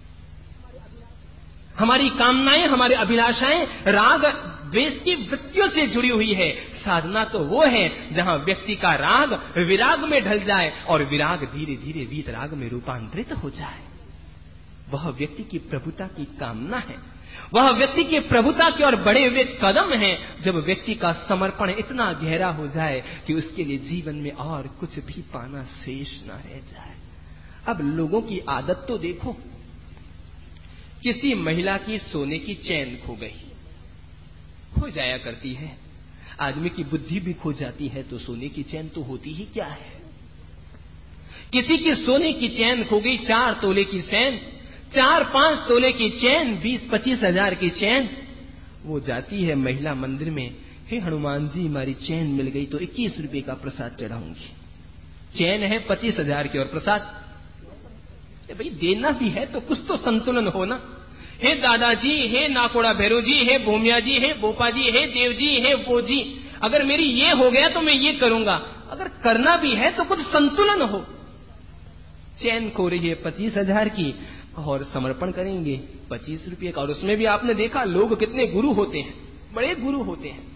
हमारी कामनाएं, हमारी अभिलाषाएं राग द्वेष की वृत्तियों से जुड़ी हुई है। साधना तो वो है जहां व्यक्ति का राग विराग में ढल जाए और विराग धीरे धीरे वीत राग में रूपांतरित हो जाए। वह व्यक्ति की प्रभुता की कामना है, वह व्यक्ति के प्रभुता के और बड़े हुए कदम हैं, जब व्यक्ति का समर्पण इतना गहरा हो जाए कि उसके लिए जीवन में और कुछ भी पाना शेष न रह जाए। अब लोगों की आदत तो देखो, किसी महिला की सोने की चैन खो गई, खो जाया करती है, आदमी की बुद्धि भी खो जाती है, तो सोने की चैन तो होती ही क्या है। किसी की सोने की चैन खो गई, चार तोले की चैन, चार पांच तोले की चैन, बीस पच्चीस हजार की चैन। वो जाती है महिला मंदिर में, हे हनुमान जी हमारी चैन मिल गई तो इक्कीस रुपए का प्रसाद चढ़ाऊंगी। चैन है पच्चीस हजार की और प्रसाद, भाई देना भी है तो कुछ तो संतुलन हो ना। हे दादाजी, हे नाकोड़ा भैरव जी, हे भूमिया जी, हे बोपा जी, हे देव जी, हे वो जी, अगर मेरी ये हो गया तो मैं ये करूंगा। अगर करना भी है तो कुछ संतुलन हो। चैन खो रही है पच्चीस हजार की और समर्पण करेंगे पच्चीस रुपये का। और उसमें भी आपने देखा लोग कितने गुरु होते हैं, बड़े गुरु होते हैं।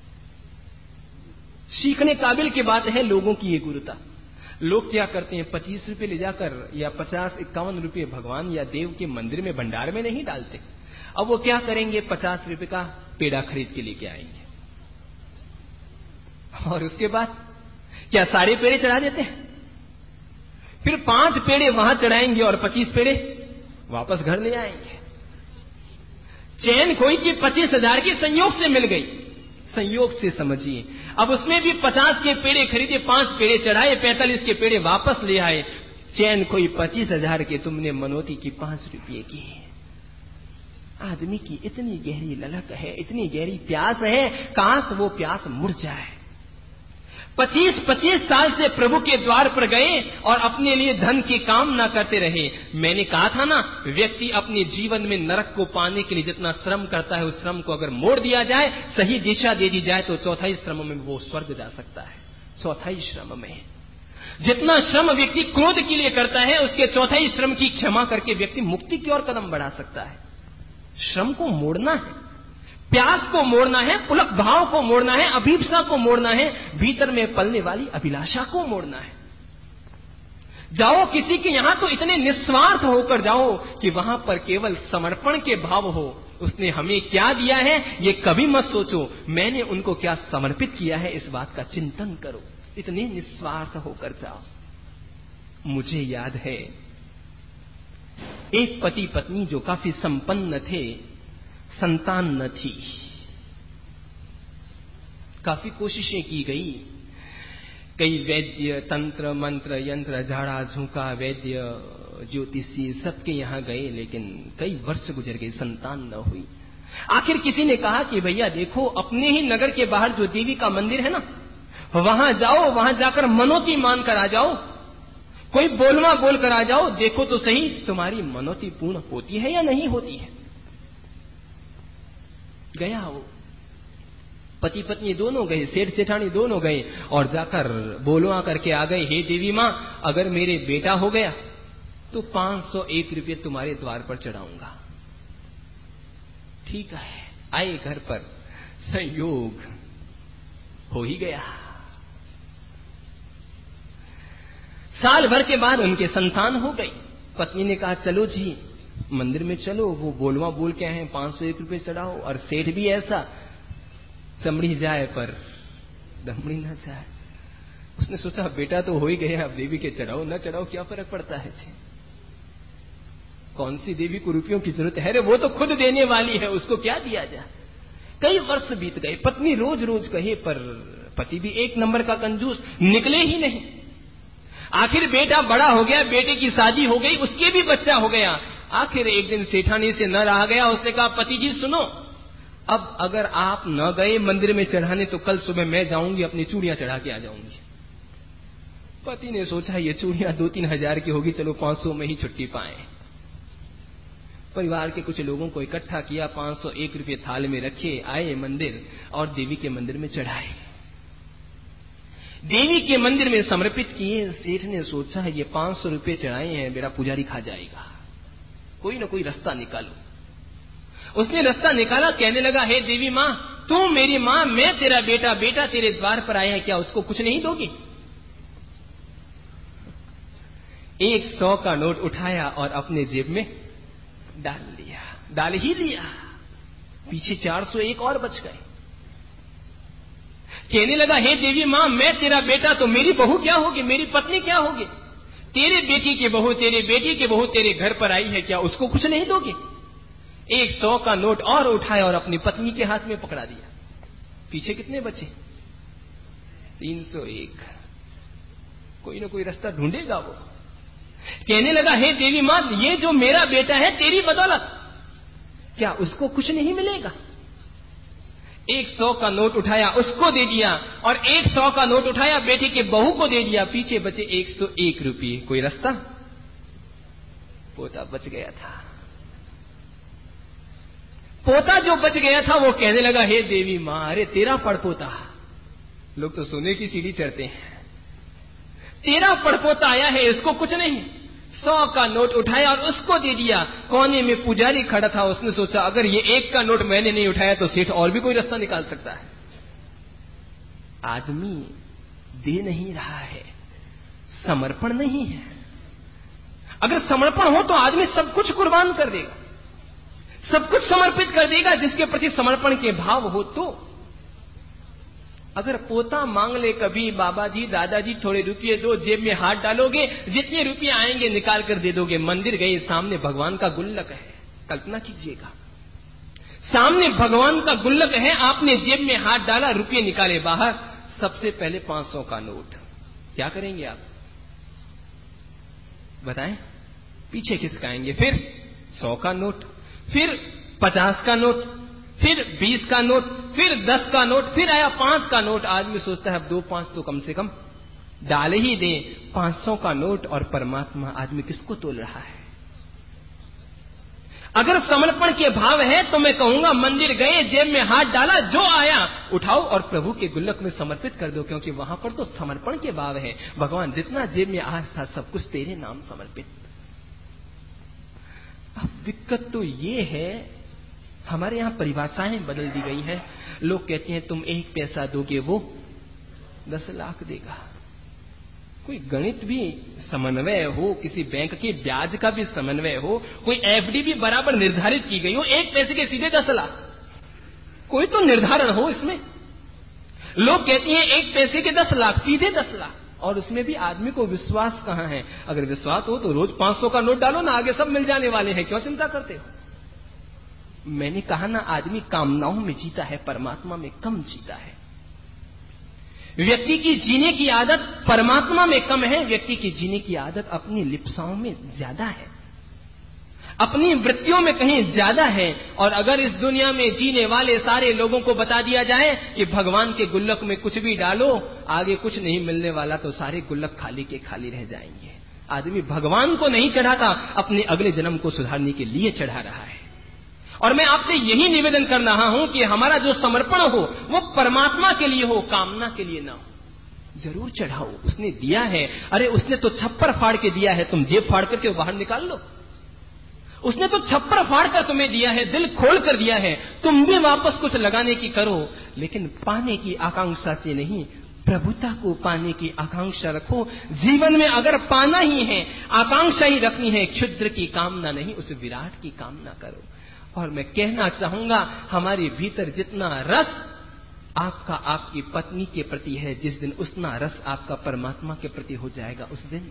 सीखने काबिल की बात है लोगों की ये गुरुता। लोग क्या करते हैं, पच्चीस रुपये ले जाकर या पचास इक्यावन रुपये भगवान या देव के मंदिर में भंडार में नहीं डालते। अब वो क्या करेंगे, पचास रुपये का पेड़ा खरीद के लेके आएंगे और उसके बाद क्या सारे पेड़े चढ़ा देते हैं। फिर पांच पेड़े वहां चढ़ाएंगे और पच्चीस पेड़े वापस घर ले आएंगे। चैन खोई की पच्चीस हजार की संयोग से मिल गई, संयोग से समझिए। अब उसमें भी पचास के पेड़े खरीदे, पांच पेड़े चढ़ाए, पैंतालीस के पेड़े वापस ले आए। चैन खोई पच्चीस हजार के, तुमने मनोती की पांच रुपये की। आदमी की इतनी गहरी ललक है, इतनी गहरी प्यास है, काश वो प्यास मुड़ जाए। पच्चीस पच्चीस साल से प्रभु के द्वार पर गए और अपने लिए धन की कामना करते रहे। मैंने कहा था ना, व्यक्ति अपने जीवन में नरक को पाने के लिए जितना श्रम करता है, उस श्रम को अगर मोड़ दिया जाए, सही दिशा दे दी जाए, तो चौथाई श्रम में वो स्वर्ग जा सकता है। चौथाई श्रम में जितना श्रम व्यक्ति क्रोध के लिए करता है, उसके चौथाई श्रम की क्षमा करके व्यक्ति मुक्ति की ओर कदम बढ़ा सकता है। श्रम को मोड़ना है, प्यास को मोड़ना है, पुलक भाव को मोड़ना है, अभीप्सा को मोड़ना है, भीतर में पलने वाली अभिलाषा को मोड़ना है। जाओ किसी के यहां तो इतने निस्वार्थ होकर जाओ कि वहां पर केवल समर्पण के भाव हो। उसने हमें क्या दिया है ये कभी मत सोचो, मैंने उनको क्या समर्पित किया है, इस बात का चिंतन करो। इतने निस्वार्थ होकर जाओ। मुझे याद है एक पति पत्नी जो काफी संपन्न थे, संतान न थी। काफी कोशिशें की गई, कई वैद्य, तंत्र मंत्र यंत्र, झाड़ा झूका, वैद्य, ज्योतिषी सबके यहां गए, लेकिन कई वर्ष गुजर गए, संतान न हुई। आखिर किसी ने कहा कि भैया देखो, अपने ही नगर के बाहर जो देवी का मंदिर है ना, वहां जाओ, वहां जाकर मनोती मान कर आ जाओ, कोई बोलवा बोल कर आ जाओ, देखो तो सही तुम्हारी मनोती पूर्ण होती है या नहीं होती है। गया वो, पति पत्नी दोनों गए, सेठ सेठानी दोनों गए और जाकर बोलवा करके आ गए, हे देवी मां, अगर मेरे बेटा हो गया तो पांच सौ एक रुपये तुम्हारे द्वार पर चढ़ाऊंगा। ठीक है, आए घर पर, संयोग हो ही गया। साल भर के बाद उनके संतान हो गई। पत्नी ने कहा चलो जी मंदिर में चलो, वो बोलवा बोल के आए, पांच सौ एक रुपये चढ़ाओ। और सेठ भी ऐसा, चमड़ी जाए पर दमड़ी न जाए। उसने सोचा बेटा तो हो ही गया, अब देवी के चढ़ाओ न चढ़ाओ क्या फर्क पड़ता है। छे कौन सी देवी को रुपयों की जरूरत है, रे वो तो खुद देने वाली है, उसको क्या दिया जाए। कई वर्ष बीत गए, पत्नी रोज रोज कहे, पर पति भी एक नंबर का कंजूस, निकले ही नहीं। आखिर बेटा बड़ा हो गया, बेटे की शादी हो गई, उसके भी बच्चा हो गया। आखिर एक दिन सेठानी से न रहा गया, उसने कहा पति जी सुनो, अब अगर आप न गए मंदिर में चढ़ाने तो कल सुबह मैं जाऊंगी, अपनी चूड़ियां चढ़ा के आ जाऊंगी। पति ने सोचा ये चूड़ियां दो तीन हजार की होगी, चलो पांच सौ में ही छुट्टी पाए। परिवार के कुछ लोगों को इकट्ठा किया, पांच सौ एक रुपये थाल में रखे, आए मंदिर और देवी के मंदिर में चढ़ाए। देवी के मंदिर में समर्पित किए। सेठ ने सोचा है ये पांच सौ रुपये चढ़ाए हैं, मेरा पुजारी खा जाएगा, कोई ना कोई रास्ता निकालो। उसने रास्ता निकाला, कहने लगा हे देवी मां, तू मेरी मां, मैं तेरा बेटा, बेटा तेरे द्वार पर आया है, क्या उसको कुछ नहीं दोगी। एक सौ का नोट उठाया और अपने जेब में डाल लिया, डाल ही लिया। पीछे चार सौ एक और बच गए। कहने लगा हे देवी मां, मैं तेरा बेटा, तो मेरी बहू क्या होगी, मेरी पत्नी क्या होगी। तेरे बेटी की बहू, तेरे बेटी की बहू तेरे घर पर आई है, क्या उसको कुछ नहीं दोगे। एक सौ का नोट और उठाया और अपनी पत्नी के हाथ में पकड़ा दिया। पीछे कितने बचे, तीन सौ एक। कोई ना कोई रास्ता ढूंढेगा वो। कहने लगा हे देवी मां, ये जो मेरा बेटा है तेरी बदौलत, क्या उसको कुछ नहीं मिलेगा। एक सौ का नोट उठाया, उसको दे दिया, और एक सौ का नोट उठाया, बेटी के बहू को दे दिया। पीछे बचे एक सौ एक रुपये। कोई रास्ता, पोता बच गया था। पोता जो बच गया था वो कहने लगा, हे देवी मां, अरे तेरा पड़पोता, लोग तो सोने की सीढ़ी चढ़ते हैं, तेरा पड़पोता आया है, इसको कुछ नहीं। सौ का नोट उठाया और उसको दे दिया। कोने में पुजारी खड़ा था, उसने सोचा अगर ये एक का नोट मैंने नहीं उठाया तो सेठ और भी कोई रास्ता निकाल सकता है। आदमी दे नहीं रहा है, समर्पण नहीं है। अगर समर्पण हो तो आदमी सब कुछ कुर्बान कर देगा, सब कुछ समर्पित कर देगा जिसके प्रति समर्पण के भाव हो। तो अगर पोता मांग ले कभी, बाबा जी दादाजी थोड़े रुपये दो, जेब में हाथ डालोगे, जितने रुपये आएंगे निकाल कर दे दोगे। मंदिर गए, सामने भगवान का गुल्लक है, कल्पना कीजिएगा, सामने भगवान का गुल्लक है, आपने जेब में हाथ डाला, रुपये निकाले बाहर, सबसे पहले पांच सौ का नोट, क्या करेंगे आप बताएं? पीछे खिसकाएंगे। फिर सौ का नोट, फिर पचास का नोट, फिर बीस का नोट, फिर दस का नोट, फिर आया पांच का नोट। आदमी सोचता है अब दो पांच तो कम से कम डाल ही दे। पांच सौ का नोट और परमात्मा, आदमी किसको तोल रहा है? अगर समर्पण के भाव है तो मैं कहूंगा मंदिर गए, जेब में हाथ डाला, जो आया उठाओ और प्रभु के गुल्लक में समर्पित कर दो, क्योंकि वहां पर तो समर्पण के भाव है। भगवान जितना जेब में आज था सब कुछ तेरे नाम समर्पित। अब दिक्कत तो ये है, हमारे यहां परिभाषाएं बदल दी गई हैं। लोग कहते हैं तुम एक पैसा दोगे वो दस लाख देगा। कोई गणित भी समन्वय हो, किसी बैंक के ब्याज का भी समन्वय हो, कोई एफडी भी बराबर निर्धारित की गई हो, एक पैसे के सीधे दस लाख, कोई तो निर्धारण हो इसमें। लोग कहते हैं एक पैसे के दस लाख, सीधे दस लाख, और उसमें भी आदमी को विश्वास कहां है? अगर विश्वास हो तो रोज पांच सौ का नोट डालो ना, आगे सब मिल जाने वाले हैं, क्यों चिंता करते हो? मैंने कहा ना, आदमी कामनाओं में जीता है, परमात्मा में कम जीता है। व्यक्ति की जीने की आदत परमात्मा में कम है, व्यक्ति की जीने की आदत अपनी लिप्साओं में ज्यादा है, अपनी वृत्तियों में कहीं ज्यादा है। और अगर इस दुनिया में जीने वाले सारे लोगों को बता दिया जाए कि भगवान के गुल्लक में कुछ भी डालो, आगे कुछ नहीं मिलने वाला, तो सारे गुल्लक खाली के खाली रह जाएंगे। आदमी भगवान को नहीं चढ़ाता, अपने अगले जन्म को सुधारने के लिए चढ़ा रहा है। और मैं आपसे यही निवेदन कर रहा हूं कि हमारा जो समर्पण हो वो परमात्मा के लिए हो, कामना के लिए ना हो। जरूर चढ़ाओ, उसने दिया है, अरे उसने तो छप्पर फाड़ के दिया है, तुम जेब फाड़ करके बाहर निकाल लो। उसने तो छप्पर फाड़ कर तुम्हें दिया है, दिल खोल कर दिया है, तुम भी वापस कुछ लगाने की करो, लेकिन पाने की आकांक्षा से नहीं, प्रभुता को पाने की आकांक्षा रखो। जीवन में अगर पाना ही है, आकांक्षा ही रखनी है, क्षुद्र की कामना नहीं, उस विराट की कामना करो। और मैं कहना चाहूंगा, हमारे भीतर जितना रस आपका आपकी पत्नी के प्रति है, जिस दिन उतना रस आपका परमात्मा के प्रति हो जाएगा, उस दिन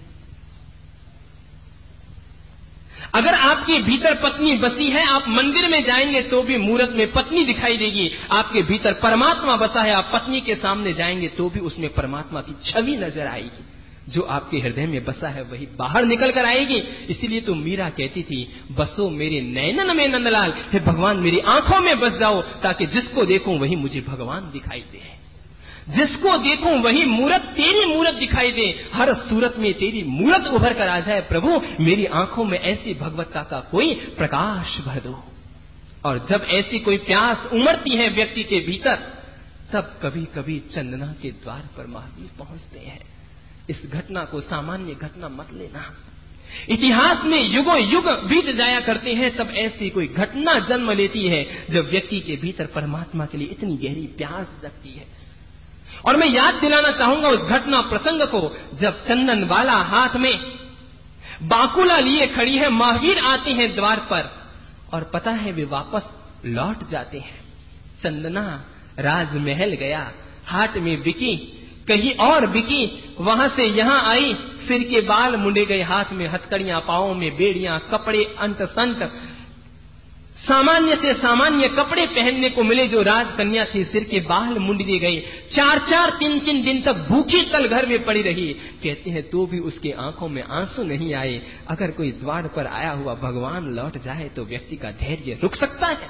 अगर आपके भीतर पत्नी बसी है, आप मंदिर में जाएंगे तो भी मूर्त में पत्नी दिखाई देगी। आपके भीतर परमात्मा बसा है, आप पत्नी के सामने जाएंगे तो भी उसमें परमात्मा की छवि नजर आएगी। जो आपके हृदय में बसा है वही बाहर निकल कर आएगी। इसीलिए तो मीरा कहती थी, बसो मेरे नैनन में नंदलाल, हे भगवान मेरी आंखों में बस जाओ, ताकि जिसको देखूं वही मुझे भगवान दिखाई दे, जिसको देखूं वही मूरत तेरी मूरत दिखाई दे, हर सूरत में तेरी मूरत उभर कर आ जाए। प्रभु मेरी आंखों में ऐसी भगवत्ता का कोई प्रकाश भर दो। और जब ऐसी कोई प्यास उमड़ती है व्यक्ति के भीतर, तब कभी कभी चंदना के द्वार पर महावीर पहुंचते हैं। इस घटना को सामान्य घटना मत लेना, इतिहास में युगों युग बीत जाया करते हैं, तब ऐसी कोई घटना जन्म लेती है जब व्यक्ति के भीतर परमात्मा के लिए इतनी गहरी प्यास जगती है। और मैं याद दिलाना चाहूंगा उस घटना प्रसंग को, जब चंदन वाला हाथ में बाकुला लिए खड़ी है, महावीर आते हैं द्वार पर, और पता है वे वापस लौट जाते हैं। चंदना राजमहल गया, हाट में बिकी, कहीं और बिकी, वहां से यहां आई, सिर के बाल मुंडे गए, हाथ में हथकड़ियां, पांवों में बेड़ियां, कपड़े अंत संत, सामान्य से सामान्य कपड़े पहनने को मिले। जो राजकन्या थी, सिर के बाल मुंड दिए गए, चार चार तीन तीन दिन तक भूखी तल घर में पड़ी रही। कहते हैं तो भी उसके आंखों में आंसू नहीं आए। अगर कोई द्वार पर आया हुआ भगवान लौट जाए तो व्यक्ति का धैर्य रुक सकता है?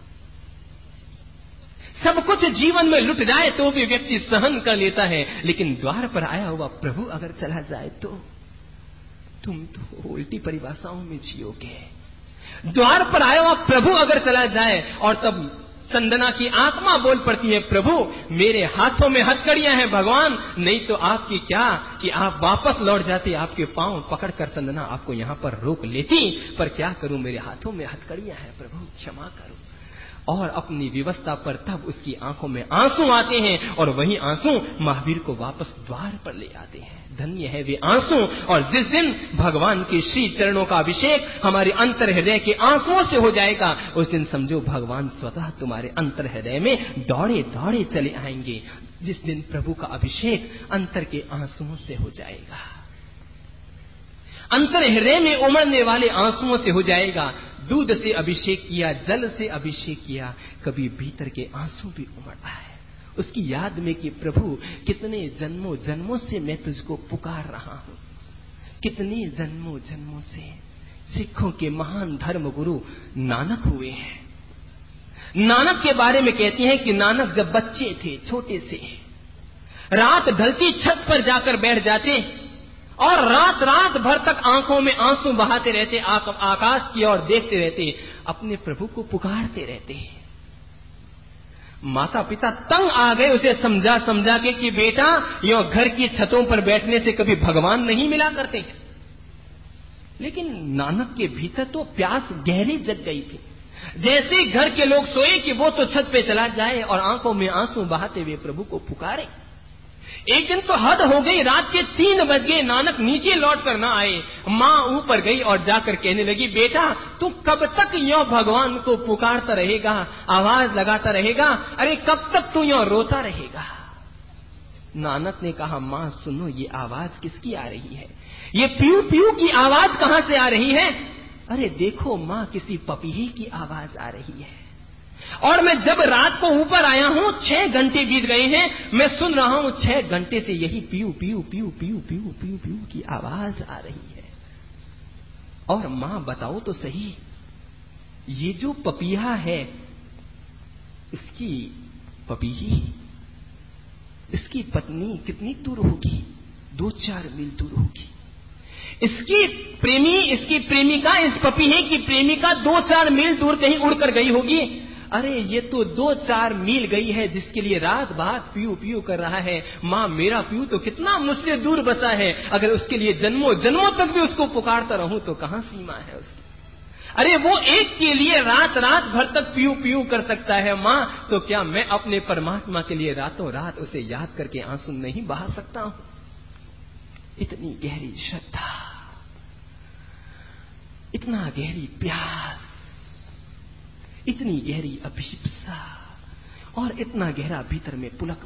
सब कुछ जीवन में लुट जाए तो भी व्यक्ति सहन कर लेता है, लेकिन द्वार पर आया हुआ प्रभु अगर चला जाए तो तुम तो उल्टी परिभाषाओं में जियोगे। द्वार पर आया हुआ प्रभु अगर चला जाए और तब चंदना की आत्मा बोल पड़ती है, प्रभु मेरे हाथों में हथकड़ियां हैं भगवान, नहीं तो आपकी क्या कि आप वापस लौट जाते, आपके पांव पकड़कर चंदना आपको यहां पर रोक लेती, पर क्या करूं, मेरे हाथों में हथकड़ियां हैं, प्रभु क्षमा करो। और अपनी व्यवस्था पर तब उसकी आंखों में आंसू आते हैं और वही आंसू महावीर को वापस द्वार पर ले आते हैं। धन्य है वे आंसू। और जिस दिन भगवान के श्री चरणों का अभिषेक हमारे अंतर हृदय के आंसुओं से हो जाएगा, उस दिन समझो भगवान स्वतः तुम्हारे अंतर हृदय में दौड़े दौड़े चले आएंगे। जिस दिन प्रभु का अभिषेक अंतर के आंसुओं से हो जाएगा, अंतर हृदय में उमड़ने वाले आंसुओं से हो जाएगा। दूध से अभिषेक किया, जल से अभिषेक किया, कभी भीतर के आंसू भी उमड़ आए उसकी याद में कि प्रभु कितने जन्मों जन्मों से मैं तुझको पुकार रहा हूं, कितने जन्मों जन्मों से। सिखों के महान धर्म गुरु नानक हुए हैं। नानक के बारे में कहती हैं कि नानक जब बच्चे थे, छोटे से, रात ढलती छत पर जाकर बैठ जाते और रात रात भर तक आंखों में आंसू बहाते रहते, आकाश की ओर देखते रहते, अपने प्रभु को पुकारते रहते। माता पिता तंग आ गए उसे समझा समझा के कि बेटा यो घर की छतों पर बैठने से कभी भगवान नहीं मिला करते हैं। लेकिन नानक के भीतर तो प्यास गहरी जग गई थी। जैसे घर के लोग सोए कि वो तो छत पे चला जाए और आंखों में आंसू बहाते हुए प्रभु को पुकारे। एक दिन तो हद हो गई, रात के तीन बज गए, नानक नीचे लौट कर ना आए। मां ऊपर गई और जाकर कहने लगी, बेटा तू कब तक यो भगवान को पुकारता रहेगा, आवाज लगाता रहेगा, अरे कब तक तू यो रोता रहेगा। नानक ने कहा, मां सुनो, ये आवाज किसकी आ रही है, ये पीऊ पीऊ की आवाज कहां से आ रही है। अरे देखो मां, किसी पपीही की आवाज आ रही है। और मैं जब रात को ऊपर आया हूं, छह घंटे बीत गए हैं, मैं सुन रहा हूं छह घंटे से यही पीऊ पीऊ पीऊ पीऊ पीऊ पीऊ पीऊ की आवाज आ रही है। और मां बताओ तो सही, ये जो पपीहा है, इसकी पपीही, इसकी पत्नी कितनी दूर होगी, दो चार मील दूर होगी। इसकी प्रेमी, इसकी प्रेमिका, इस पपीहे की प्रेमिका दो चार मील दूर कहीं उड़कर गई होगी। अरे ये तो दो चार मील गई है, जिसके लिए रात बात पीऊ पीऊ कर रहा है। मां मेरा पीऊ तो कितना मुझसे दूर बसा है, अगर उसके लिए जन्मों जन्मों तक भी उसको पुकारता रहूं तो कहां सीमा है उसकी। अरे वो एक के लिए रात रात भर तक पीऊ पीऊ कर सकता है मां, तो क्या मैं अपने परमात्मा के लिए रातों रात उसे याद करके आंसू नहीं बहा सकता हूं। इतनी गहरी श्रद्धा, इतना गहरी प्यास, इतनी गहरी अभिप्सा और इतना गहरा भीतर में पुलक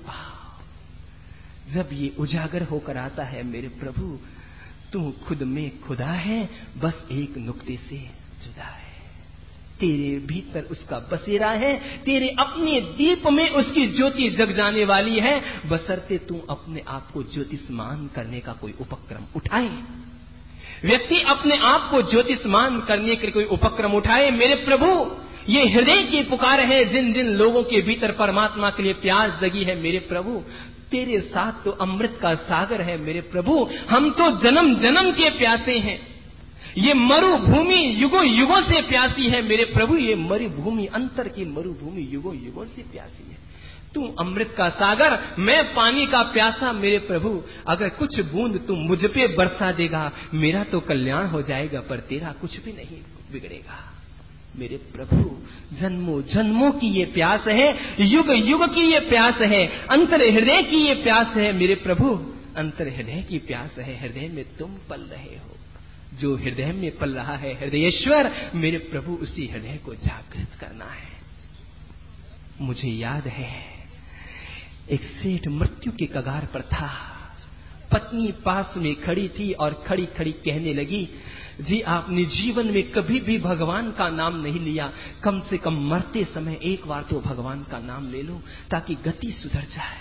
भाव जब ये उजागर होकर आता है, मेरे प्रभु तू खुद में खुदा है, बस एक नुक्ते से जुदा है। तेरे भीतर उसका बसेरा है, तेरे अपने दीप में उसकी ज्योति जग जाने वाली है, बशर्ते तू अपने आप को ज्योतिषमान करने का कोई उपक्रम उठाए। व्यक्ति अपने आप को ज्योतिषमान करने के कोई उपक्रम उठाए। मेरे प्रभु, ये हृदय की पुकार है, जिन जिन लोगों के भीतर परमात्मा के लिए प्यास जगी है, मेरे प्रभु तेरे साथ तो अमृत का सागर है। मेरे प्रभु हम तो जन्म जन्म के प्यासे हैं, ये मरुभूमि युगों युगों से प्यासी है। मेरे प्रभु ये मरुभूमि, अंतर की मरुभूमि युगों युगों से प्यासी है। तू अमृत का सागर, मैं पानी का प्यासा। मेरे प्रभु अगर कुछ बूंद तू मुझ पे बरसा देगा, मेरा तो कल्याण हो जाएगा, पर तेरा कुछ भी नहीं बिगड़ेगा। मेरे प्रभु जन्मों जन्मों की ये प्यास है, युग युग की ये प्यास है, अंतर हृदय की ये प्यास है। मेरे प्रभु अंतर हृदय की प्यास है, हृदय में तुम पल रहे हो। जो हृदय में पल रहा है हृदयेश्वर, मेरे प्रभु उसी हृदय को जागृत करना है। मुझे याद है, एक सेठ मृत्यु के कगार पर था, पत्नी पास में खड़ी थी और खड़ी खड़ी कहने लगी, जी आपने जीवन में कभी भी भगवान का नाम नहीं लिया, कम से कम मरते समय एक बार तो भगवान का नाम ले लो ताकि गति सुधर जाए।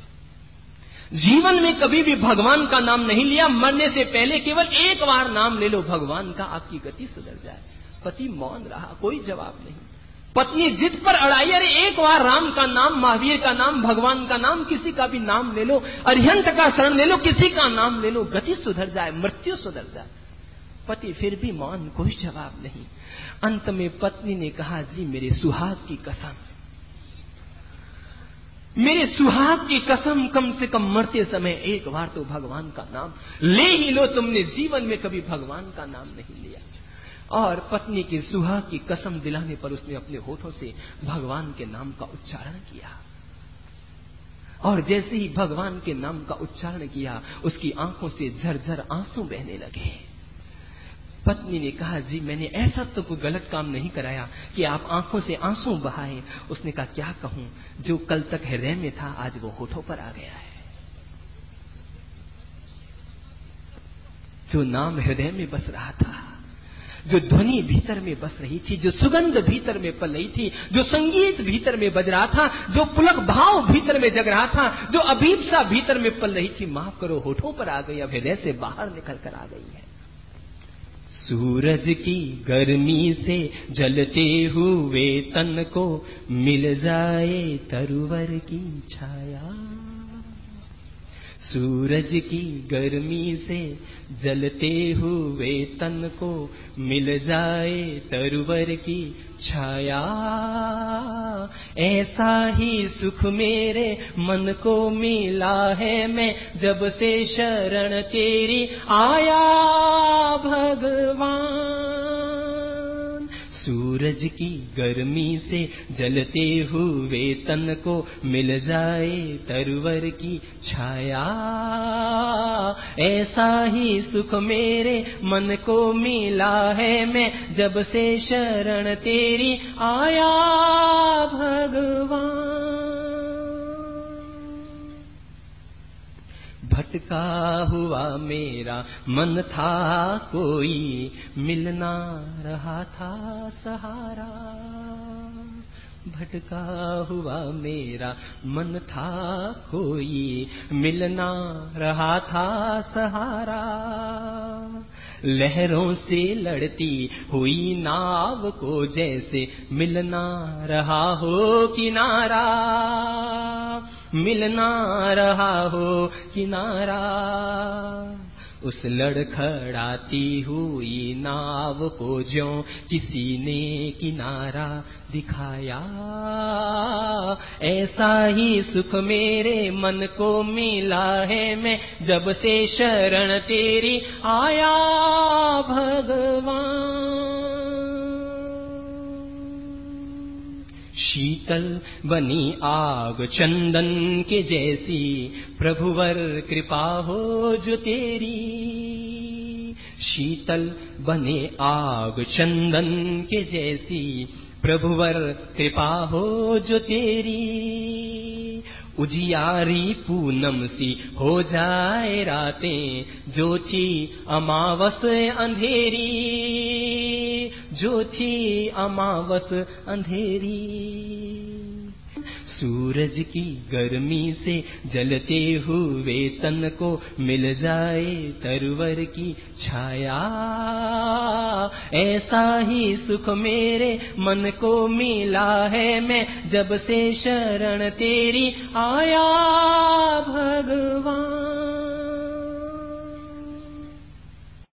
जीवन में कभी भी भगवान का नाम नहीं लिया, मरने से पहले केवल एक बार नाम ले लो भगवान का, आपकी गति सुधर जाए। पति मौन रहा, कोई जवाब नहीं। पत्नी जिद पर अड़ाई, अरे एक बार राम का नाम, महावीर का नाम, भगवान का नाम, किसी का भी नाम ले लो, अरिहंत का शरण ले लो, किसी का नाम ले लो, गति सुधर जाए, मृत्यु सुधर जाए। पति फिर भी मौन, कोई जवाब नहीं। अंत में पत्नी ने कहा, जी मेरे सुहाग की कसम, मेरे सुहाग की कसम, कम से कम मरते समय एक बार तो भगवान का नाम ले ही लो। तुमने जीवन में कभी भगवान का नाम नहीं लिया। और पत्नी की सुहाग की कसम दिलाने पर उसने अपने होठों से भगवान के नाम का उच्चारण किया। और जैसे ही भगवान के नाम का उच्चारण किया, उसकी आंखों से झरझर आंसू बहने लगे। पत्नी ने कहा, जी मैंने ऐसा तो कोई गलत काम नहीं कराया कि आप आंखों से आंसू बहाएं। उसने कहा, क्या कहूं, जो कल तक हृदय में था आज वो होठों पर आ गया है। जो नाम हृदय में बस रहा था, जो ध्वनि भीतर में बस रही थी, जो सुगंध भीतर में पल रही थी, जो संगीत भीतर में बज रहा था, जो पुलक भाव भीतर में जग रहा था, जो अभीप्सा भीतर में पल रही थी, माफ करो होठों पर आ गई, अब हृदय से बाहर निकल कर आ गई है। सूरज की गर्मी से जलते हुए तन को मिल जाए तरुवर की छाया। सूरज की गर्मी से जलते हुए तन को मिल जाए तरुवर की छाया। ऐसा ही सुख मेरे मन को मिला है, मैं जब से शरण तेरी आया भगवान। सूरज की गर्मी से जलते हुए तन को मिल जाए तरुवर की छाया। ऐसा ही सुख मेरे मन को मिला है, मैं जब से शरण तेरी आया भगवान। भटका हुआ मेरा मन था, कोई मिलना रहा था सहारा। भटका हुआ मेरा मन था, कोई मिलना रहा था सहारा। लहरों से लड़ती हुई नाव को जैसे मिलना रहा हो किनारा। मिलना रहा हो किनारा। उस लड़खड़ाती हुई नाव को ज्यों किसी ने किनारा दिखाया। ऐसा ही सुख मेरे मन को मिला है, मैं जब से शरण तेरी आया भगवान। शीतल बनी आग चंदन के जैसी, प्रभुवर कृपा हो जो तेरी। शीतल बने आग चंदन के जैसी, प्रभुवर कृपा हो जो तेरी। उजियारी पूनम सी हो जाए रातें, जो थी अमावस अंधेरी। जो थी अमावस अंधेरी। सूरज की गर्मी से जलते हुए तन को मिल जाए तरुवर की छाया। ऐसा ही सुख मेरे मन को मिला है, मैं जब से शरण तेरी आया भगवान।